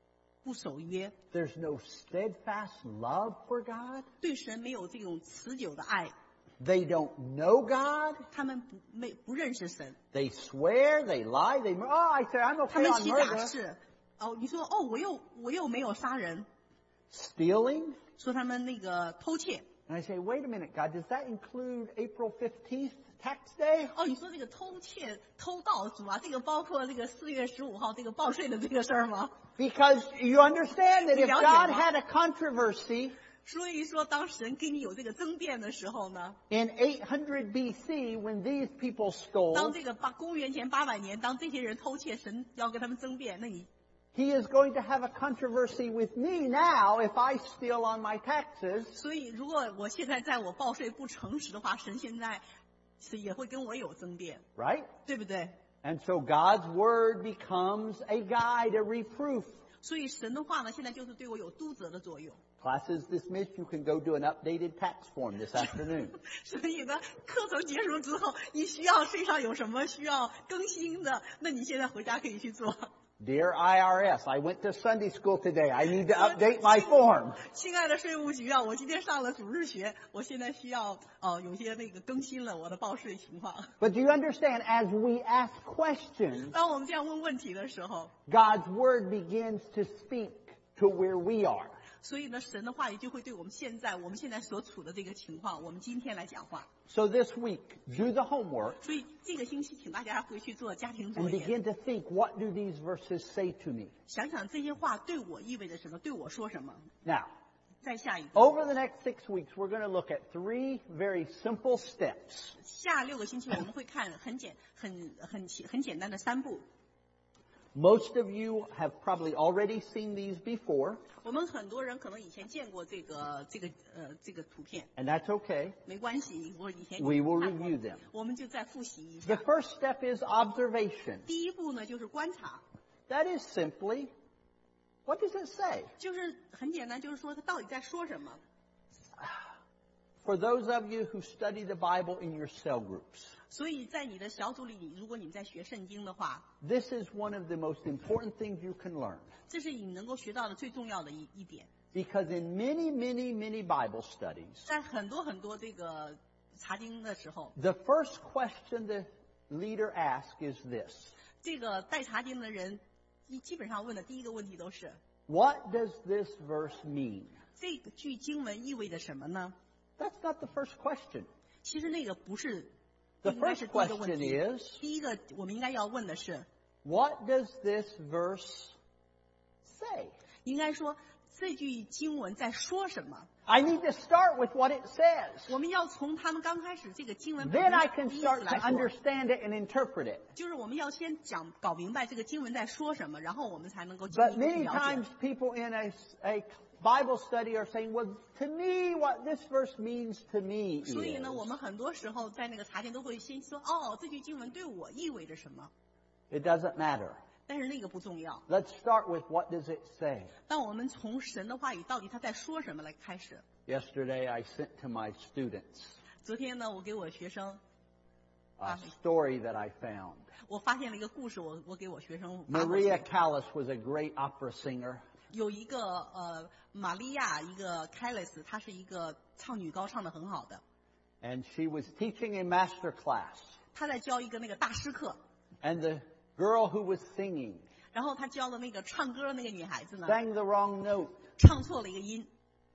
不守约， There's no steadfast love for God. 对神没有这种持久的爱， They don't know God. 他们不没不认识神， They swear, they lie, they mur- oh, I say I'm 他 okay 们 on 起假 murder. 誓。哦，你说哦，我又我又没有杀人， Stealing. 说他们那个偷窃。 And I say, wait a minute, God, does that include April fifteenth, tax day? 哦，你说这个偷窃、偷盗主啊，这个包括这个四月十五号这个报税的这个事儿吗？ Because you understand that if 你了解吗？ God had a controversy 所以说，当神跟你有这个争辩的时候呢， in eight hundred B C when these people 当 stole, 这个八公元前八百年，当这些人偷窃，神要跟他们争辩，那你 He is going to have a controversy with me now if I steal on my taxes. 所以如果我现在在我报税不诚实的话，神现在是也会跟我有争辩， Right? 对不对？ And so God's word becomes a guide, a reproof. 所以神的话呢，现在就是对我有督责的作用。 Class is dismissed. You can go do an updated tax form this afternoon. 所以呢，课程结束之后，你需要税上有什么需要更新的，那你现在回家可以去做。 Dear I R S, I went to Sunday school today. I need to update my form. 亲爱的税务局啊，我今天上了主日学，我现在需要呃有些那个更新了我的报税情况。 But do you understand, as we ask questions, 当我们这样问问题的时候， God's word begins to speak to where we are. 所以呢，神的话语就会对我们现在我们现在所处的这个情况，我们今天来讲话。 So this week, do the homework 所以这个星期，请大家回去做家庭作 and 业， begin to think, what do these verses say to me? 想想这些话对我意味着什么，对我说什么。 Now, 再下一个， over the next six weeks, we're going to look at three very simple steps. 下六个星期我们会看很简、很很简很简单的三步。 Most of you have probably already seen these before, 我们很多人可能以前见过这个这个呃这个图片， and that's okay. 没关系，我以前 We will 看过 review them. 我们就再复习一 The 下。 first step is observation. 第一步呢就是观察， That is simply, what does it say? 就是很简单，就是说他到底在说什么。 For those of you who study the Bible in your cell groups, 所以在你的小组里，你如果你在学圣经的话， this is one of the most important things you can learn. 这是你能够学到的最重要的一一点。 Because in many, many, many Bible studies, 在很多很多这个查经的时候， the first question the leader asks is this. 这个带查经的人基基本上问的第一个问题都是： What does this verse mean? 这个句经文意味着什么呢？ That's not the first question. 其实那个不是， The 应该 first 是第一个问 question 题。 is, 第一个我们应该要问的是， what does this verse say? 应该说这句经文在说什么？ I need to start with what it says. 我们要从他们刚开始这个经文 Then I 本 can 身的意思 start to 来说， understand it and interpret it. 就是我们要先讲搞明白这个经文在说什么，然后我们才能够进一 But 步去 many 了 times 解。 people in a, a Bible study are saying, well, to me, what this verse means to me 所以 is. 呢，我们很多时候在那个查经都会先说，哦，这句经文对我意味着什么？ It doesn't matter. 但是那个不重要。 Let's start with what does it say. 当我们从神的话语到底他在说什么来开始。 Yesterday I sent to my students 昨天呢，我给我学生， a story that I found. 我发现了一个故事，我我给我学生发过 Maria 去。 Callas was a great opera singer. 有一个呃，玛利亚，一个凯勒斯，她是一个唱女高唱的很好的， And she was teaching a master class. 她在教一个那个大师课， And the girl who was singing 然后她教的那个唱歌的那个女孩子呢， sang the wrong note. 唱错了一个音，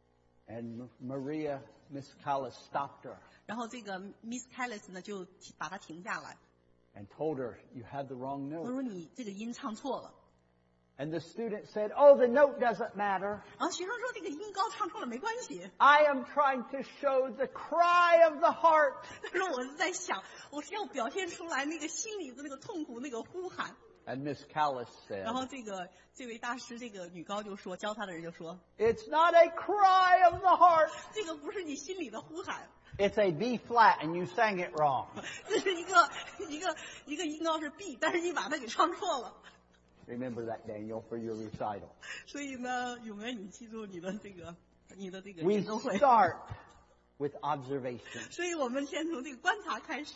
And Maria, Miss Callas, stopped her 然后这个 Miss Callis 呢就停把她停下来， and told her, you have the wrong 她 note. 说你这个音唱错了。 And the student said, oh, the note doesn't matter. 然后学生说这个音高唱错了没关系， I am trying to show the cry of the heart. 他说我是在想，我是要表现出来那个心里的那个痛苦那个呼喊。 And Miss Callas said, 然后这个这位大师这个女高就说，教他的人就说， it's not a cry of the heart. 这个不是你心里的呼喊， It's a B flat and you sang it wrong. 这是一个一个一个音高是 B， 但是你把它给唱错了。 Remember that, Daniel, for your recital. 所以呢，永恩，你记住你的这个你的这个 We 演奏会。 start with observation. 所以我们先从这个观察开始。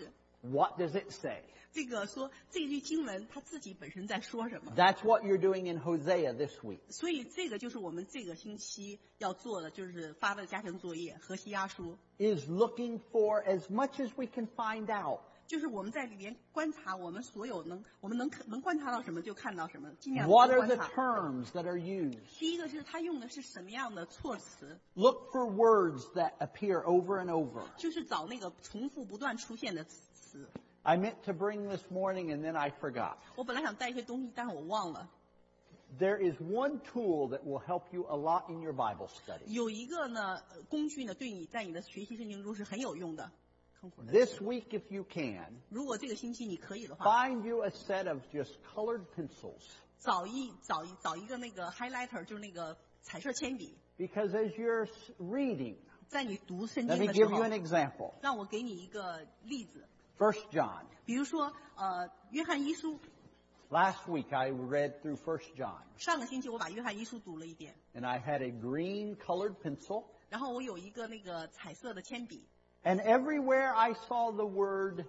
What does it say? 这个说这句经文它自己本身在说什么？ That's what you're doing in Hosea this week. 所以这个就是我们这个星期要做的，就是发的家庭作业和西阿书， Is looking for as much as we can find out. 就是我们在里边观察我们所有能我们能能观察到什么就看到什么，尽量 What 多 are 观 the 察。 terms that are used? 第一个是他用的是什么样的措辞， Look for words that appear over and over. 就是找那个重复不断出现的词。 I meant to bring this morning and then I forgot. 我本来想带一些东西，但是我忘了。 There is one tool that will help you a lot in your Bible study. 有一个呢呃工具呢，对你在你的学习圣经中是很有用的。 This week, if you can, 如果这个星期你可以的话， find you a set of just colored pencils. 找一找一找一个那个 highlighter， 就是那个彩色铅笔， Because as you're reading, 在你读圣 let 经 me 的时 give you 候 an，example. 让我给你一个例子， First John. 比如说呃约翰一书， Last week I read through First John, 上个星期我把约翰一书读了一遍， and I had a green colored pencil, 然后我有一个那个彩色的铅笔， and everywhere I saw the word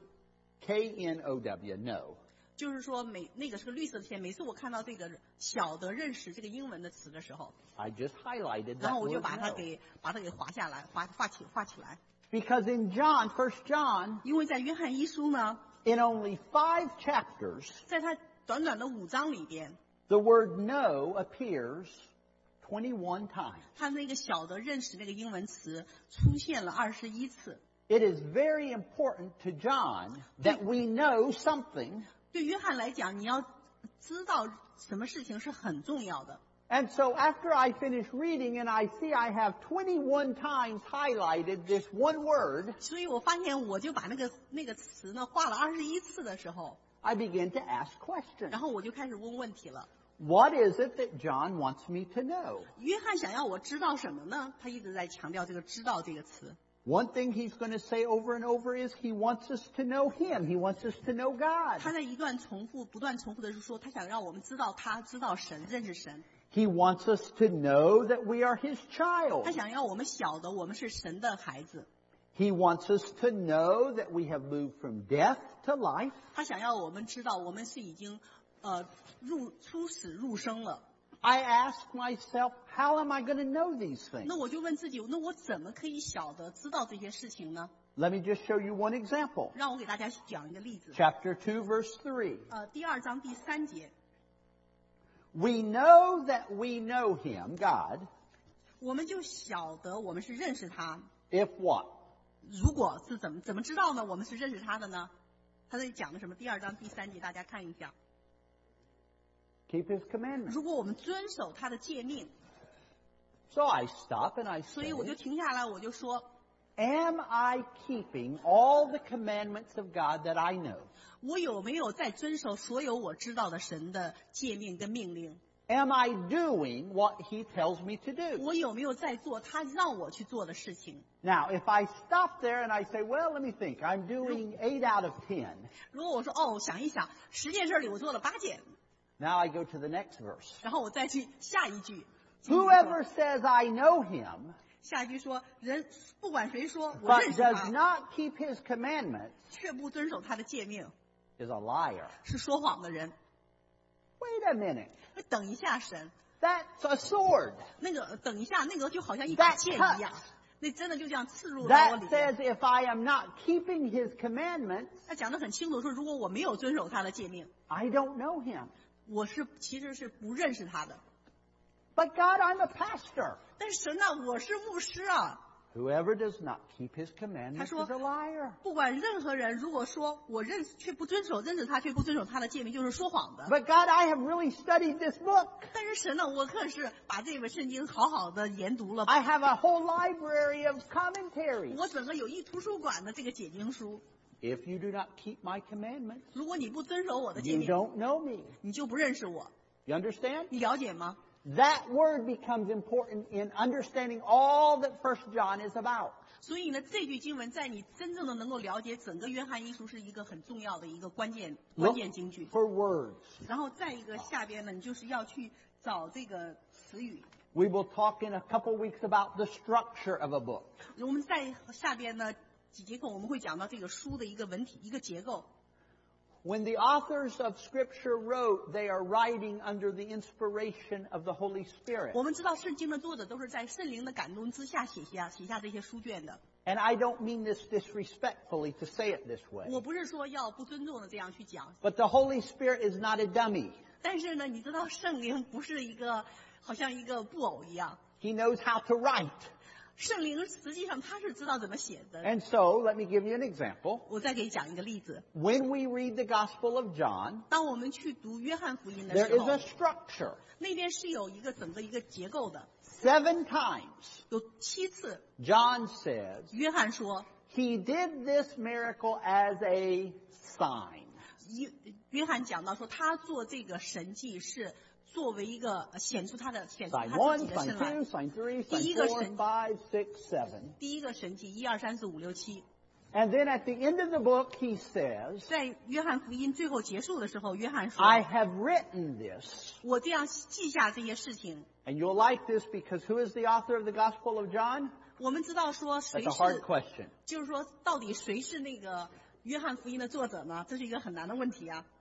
K N O W, no, 就是说每那个是个绿色的铅，每次我看到这个小的认识这个英文的词的时候， I just highlighted 然 that 后我就 word 把它 no. 给把它给划下来，划画起画起来， Because in John, First John, 因为在约翰一书呢， in only five chapters, 在它短短的五章里边， the word no appears twenty-one times. 它那个小的认识那个英文词出现了二十一次。 It is very important to John that we know something. 对约翰来讲，你要知道什么事情是很重要的。 And so after I finish reading and I see I have twenty-one times highlighted this one word, 所以我发现，我就把那个那个词呢画了二十一次的时候， I begin to ask questions. 然后我就开始问问题了。 What is it that John wants me to know? 约翰想要我知道什么呢？他一直在强调这个“知道”这个词。 One thing he's going to say over and over is he wants us to know him. He wants us to know God. 他在一段重复、不断重复的说，他想让我们知道他，知道神，认识神。 He wants us to know that we are his child. 他想要我们晓得我们是神的孩子。 He wants us to know that we have moved from death to life. 他想要我们知道我们是已经，呃，入出死入生了。 I ask myself, how am I going to know these things? 那我就问自己，那我怎么可以晓得知道这些事情呢？ Let me just show you one example. 让我给大家讲一个例子。 Chapter two, verse three. 呃，第二章第三节， We know that we know him, God, 我们就晓得我们是认识他。 if what? 如果是怎么怎么知道呢？我们是认识他的呢？他在讲的什么？第二章第三节，大家看一下。 Keep his commandments. 如果我们遵守他的诫命， So I stop and I 所以 say, 我就停下来，我就说， am I keeping all the commandments of God that I know? 我有没有在遵守所有我知道的神的诫命跟命令？ Am I doing what he tells me to do? 我有没有在做他让我去做的事情？ Now, if I stop there and I say, well, let me think, I'm doing eight out of ten. 如果我说哦，想一想，十件事里我做了八件， Now I go to the next verse. 然后我再去下一句。 Whoever says I know him, 下一句说，人不管谁说我 but 认识 does 他， not keep his commandments, 却不遵守他的诫命， is a liar. 是说谎的人。 Wait a minute. 那等一下，神， That's a sword. 那个等一下，那个就好像一把 That 剑 cuts. 一样，那真的就这样刺入到我 That 里 says 面。 if I am not keeping his commandments, 他讲得很清楚，说如果我没有遵守他的诫命， I don't know him. 我是其实是不认识他的。 But God, I'm a pastor. 但是神啊，我是牧师啊。 Whoever does not keep his commandments 他说 is a liar. 不管任何人，如果说我认识却不遵守，认识他却不遵守他的诫命，就是说谎的。 But God, I have really studied this book. 但是神呢，我可是把这本圣经好好的研读了， I have a whole library of commentaries. 我整个有一图书馆的这个解经书。 If you do not keep my commandments, 如果你不遵守我的诫 you 命， don't know me. 你就不认识我。 You understand? 你了解吗？ That word becomes important in understanding all that First John is about. 所以呢，这句经文在你真正的能够了解整个约翰一书是一个很重要的一个关键关 Look 键经句。 for words. 然后再一个下边呢，你就是要去找这个词语。 We will talk in a couple weeks about the structure of a book. 我们在下边呢几节课我们会讲到这个书的一个文体、一个结构。 When the authors of Scripture wrote, they are writing under the inspiration of the Holy Spirit. 我们知道圣经的作者都是在圣灵的感动之下写下写下这些书卷的。 And I don't mean this disrespectfully to say it this way. 我不是说要不尊重的这样去讲。 But the Holy Spirit is not a dummy. 但是呢，你知道圣灵不是一个好像一个布偶一样。 He knows how to write. 圣灵实际上他是知道怎么写的。 And so, let me give you an example. 我再给你讲一个例子。 When we read the Gospel of John, 当我们去读约翰福音的 there 时 is 候 a，structure. 那边是有一个整个一个结构的。 Seven times, 有七次， John says, 约翰说， he did this miracle as a sign. 约约翰讲到说，他做这个神迹是作为一个呃显出他的显出 Sign 他 one, 自己的 sign 身来。 two, sign three, 第一 sign 个 four, 神 five, six, seven. 第一个神迹，一二三四五六七。 And then at the end of the book, he says, 在约翰福音最后结束的时候，约翰说 I have written this. 我这样记下这些事情。 And you'll like this because who is the author of the Gospel of John? 我们知道说谁 That's a hard 是， question. 就是说到底谁是那个约翰福音的作者呢？这是一个很难的问题啊。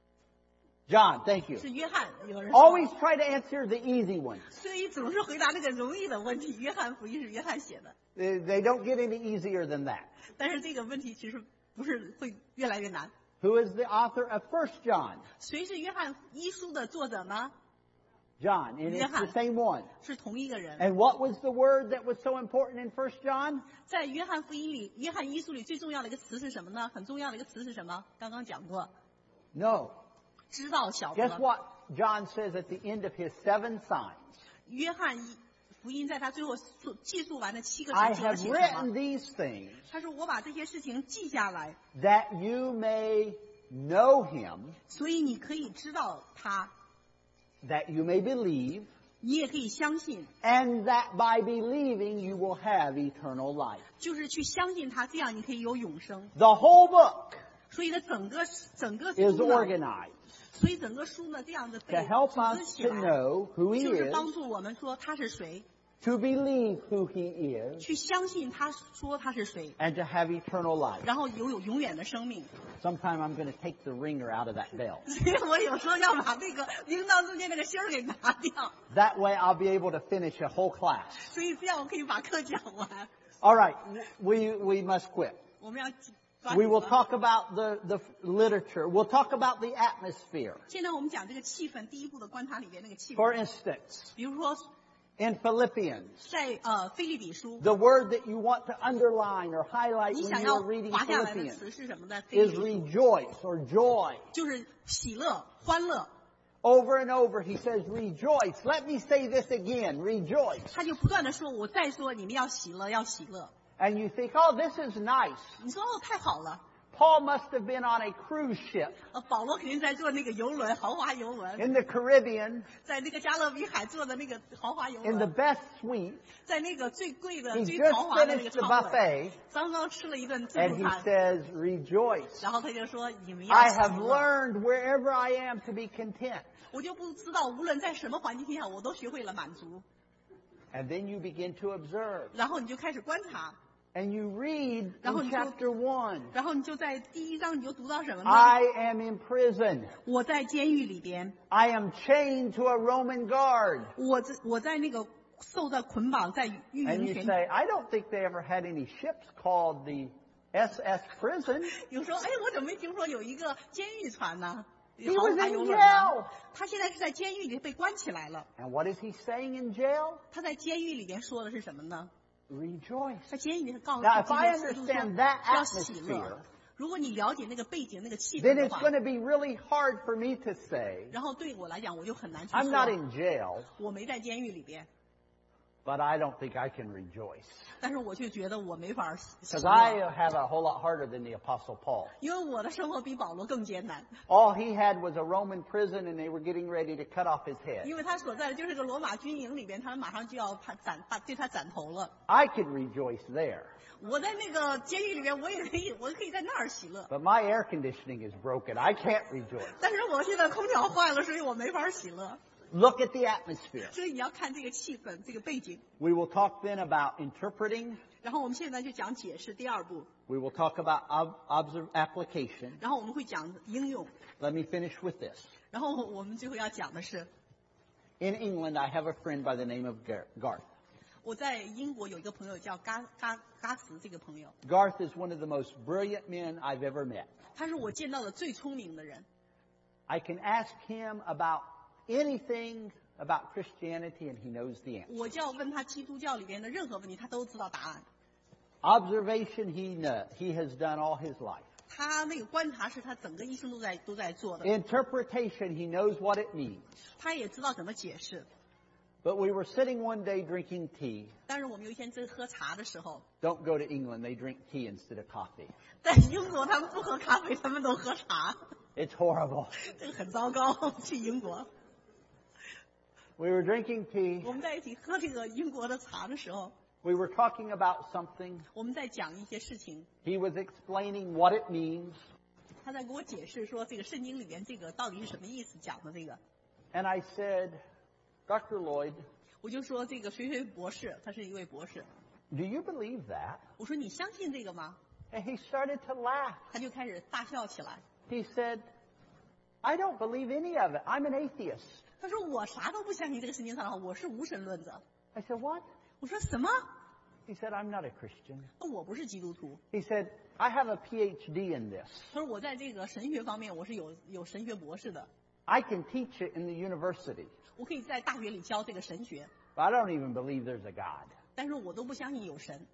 John, thank you. 是约翰，有人说 Always try to answer the easy ones. 所以总是回答那个容易的问题。约翰福音是约翰写的， They, they don't get any easier than that. 但是这个问题其实不是会越来越难。 Who is the author of First John? 谁是约翰一书的作者呢？ John, and it's the Johann. same one. 是同一个人。 And what was the word that was so important in First John? 在约翰福音里，约翰一书里最重要的一个词是什么呢？很重要的一个词是什么？刚刚讲过， No. 知道晓 Guess 得。 what John says at the end of his seven signs? 约翰一福音在他最后述记述完的七个 I 神迹，他 have 写什 written 么？ these things 他说：“我把这些事情记下来， that you may know him, 所以你可以知道他， that you may believe, 你也可以相信， and that by believing you will have eternal life. 就是去相信他，这样你可以有永生。 The whole book 所以呢，整个整个 is 书呢， organized 所以整个书呢，这样的 to 被 help 组 us 织起 to 来， know who he 就是 is, 帮助我们说他是谁， to believe who he is, 去相信他说他是谁， and to have eternal life. 然后拥有永远的生命。 Sometime I'm going to take the ringer out of that bell. 所以我有时候要把那个铃铛中间那个芯儿给拿掉， That way I'll be able to finish a whole class. 所以这样我可以把课讲完。 All right, we, we must quit. 我们要抓 We 紧 will 了 talk about the, the literature. We'll talk about the atmosphere. 现在我们讲这个气氛，第一步的观察里边那个气 For 氛， instance, 比如说 in Philippians, 在呃腓立比书， the word that you want to underline or highlight 你 when 想 you 要 are reading 划下来的 Philippians 词是什么呢？腓 is 立比书 rejoice or joy. 就是喜乐、欢乐。 Over and over he says rejoice. Let me say this again, rejoice. 他就不断的说，我再说，你们要喜乐，要喜乐。 And you think, oh, this is nice. 你说哦，太好了。 Paul must have been on a cruise ship 呃，保罗肯定在坐那个游轮，豪华游轮， in the Caribbean 在那个加勒比海坐的那个豪华游 in the 轮， best suite. 在那个最贵的、 He 最 just 豪华的那个 finished the 舱位， buffet 刚刚吃了一顿自 and 助 he 餐， says rejoice. 然后他就说：“你们要 I 喜 have 乐。 learned wherever I am to be content. 我就不知道，无论在什么环境下，我都学会了满足。 And then you begin to observe. 然后你就开始观察， And you read 然后 in 你就- chapter one, 然后你就在第一章你就读到什么呢？ I am in prison. 我在监狱里边， I am chained to a Roman guard. 我在我在那个受到捆绑在狱 And 营 you 前。 say, I don't think they ever had any ships called the S S prison. 有时候，哎，我怎么没听说有一个监狱船呢？ He 豪 was 华 in 游轮 jail. 呢？他现在是在监狱里被关起来了。 And what is he saying in jail? 他在监狱里边说的是什么呢？ Rejoice. 在监狱里告诉 Now, 这 if I 些事就是说 understand that 要喜乐 atmosphere,。 如果你了解那个背景、那个气 Then 氛的 it's 话 going，to be really hard for me to say, 然后对我来讲，我就很难去 I'm not 说， in jail, 我没在监狱里边， but I don't think I can rejoice. 但是我就觉得我没法喜 Because 乐， I have a whole lot harder than the Apostle Paul. 因为我的生活比保罗更艰难， All he had was a Roman prison and they were getting ready to cut off his head. 因为他所在的就是个罗马军营里边，他们马上就要把斩把对他斩头了。 I could rejoice there, 我在那个监狱里边，我也可以，我可以在那儿喜乐， but my air conditioning is broken. I can't rejoice. 但是我现在空调坏了，所以我没法喜乐。 Look at the atmosphere. 所以你要看这个气氛，这个背景。 We will talk then about interpreting. 然后我们现在就讲解释第二步， We will talk about ob- observe application. 然后我们会讲应用， Let me finish with this. 然后我们最后要讲的是， In England, I have a friend by the name of Gar- Garth. 我在英国有一个朋友叫嘎嘎嘎茨，这个朋友， Garth is one of the most brilliant men I've ever met. 他是我见到的最聪明的人。 I can ask him about anything about Christianity and he knows the answer. 我就要问他基督教里边的任何问题，他都知道答案。 Observation he kn- he has done all his life. 他那个观察是他整个一生都在都在做的， Interpretation he knows what it means. 他也知道怎么解释。 But we were sitting one day drinking tea. 但是我们有一天在喝茶的时候， Don't go to England, they drink tea instead of coffee. 在英国他们不喝咖啡，他们都喝茶， It's horrible. 这个很糟糕。去英国， We were drinking tea. 我们在一起喝这个英国的茶的时候， We were talking about something. 我们在讲一些事情， He was explaining what it means. 他在给我解释说这个圣经里边这个到底是什么意思，讲的这个。 And I said, Doctor Lloyd, 我就说这个谁谁博士，他是一位博士。 do you believe that? 我说你相信这个吗？ And he started to laugh. 他就开始大笑起来。 He said, I don't believe any of it. I'm an atheist. 他说我啥都不相信这个圣经上，我是无神论者。 I said, what? 我说什么？ He said, I'm not a Christian. 我不是基督徒。 He said, I have a P H D in this. 他说我在这个神学方面我是有有神学博士的， I can teach it in the university. 我可以在大学里教这个神学， But I don't even believe there's a God. 但是我都不相信有神。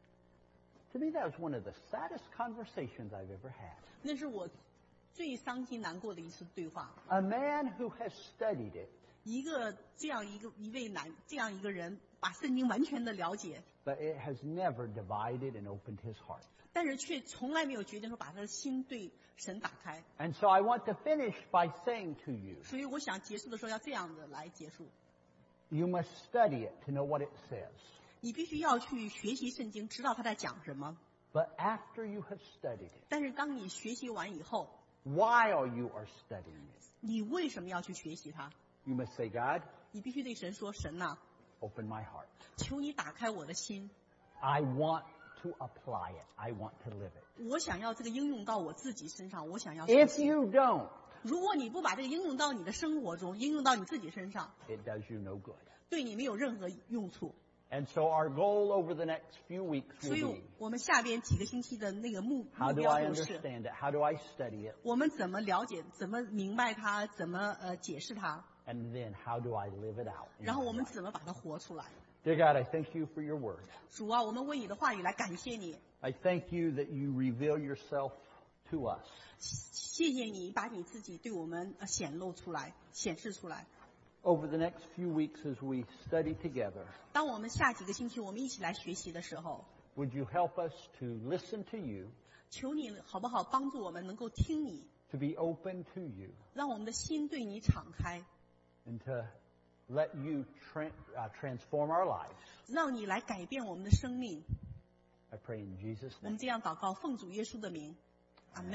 To me, that was one of the saddest conversations I've ever had. 那是我最伤心难过的一次对话。 A man who has studied it, 一个这样一个一位男这样一个人，把圣经完全的了解， but it has never divided and opened his heart. 但是却从来没有决定说把他的心对神打开。 And so I want to finish by saying to you, 所以我想结束的时候要这样的来结束。 you must study it to know what it says. 你必须要去学习圣经，知道他在讲什么。 But after you have studied it, 但是当你学习完以后， while you are studying it, 你为什么要去学习它？ you must say, God, 你必须对神说：“神呐、 open my heart. 求你打开我的心， I want to apply it. I want to live it. 我想要这个应用到我自己身上，我想要学 If 习。 you don't, 如果你不把这个应用到你的生活中，应用到你自己身上， it does you no good. 对你没有任何用处。 And so our goal over the next few weeks 所 will 以 be, 我们下边几个星期的那个目 how 目 do 标 I 就是， understand it? How do I study it? 我们怎么了解，怎么明白它，怎么呃解释它， And then how do I live it out? in 然后 my 我们 life? 怎么把它活出来。 Dear God, I thank you for your word. 主啊，我们为你的话语来感谢你， I thank you that you reveal yourself to us. 谢谢你把你自己对我们呃显露出来，显示出来。 Over the next few weeks as we study together, 当我们下几个星期我们一起来学习的时候， would you help us to listen to you, 求你好不好帮助我们能够听你， to be open to you, 让我们的心对你敞开， and to let you tra- uh, transform our lives? 让你来改变我们的生命。 I pray in Jesus' 我们 name. 这样祷告，奉主耶稣的名。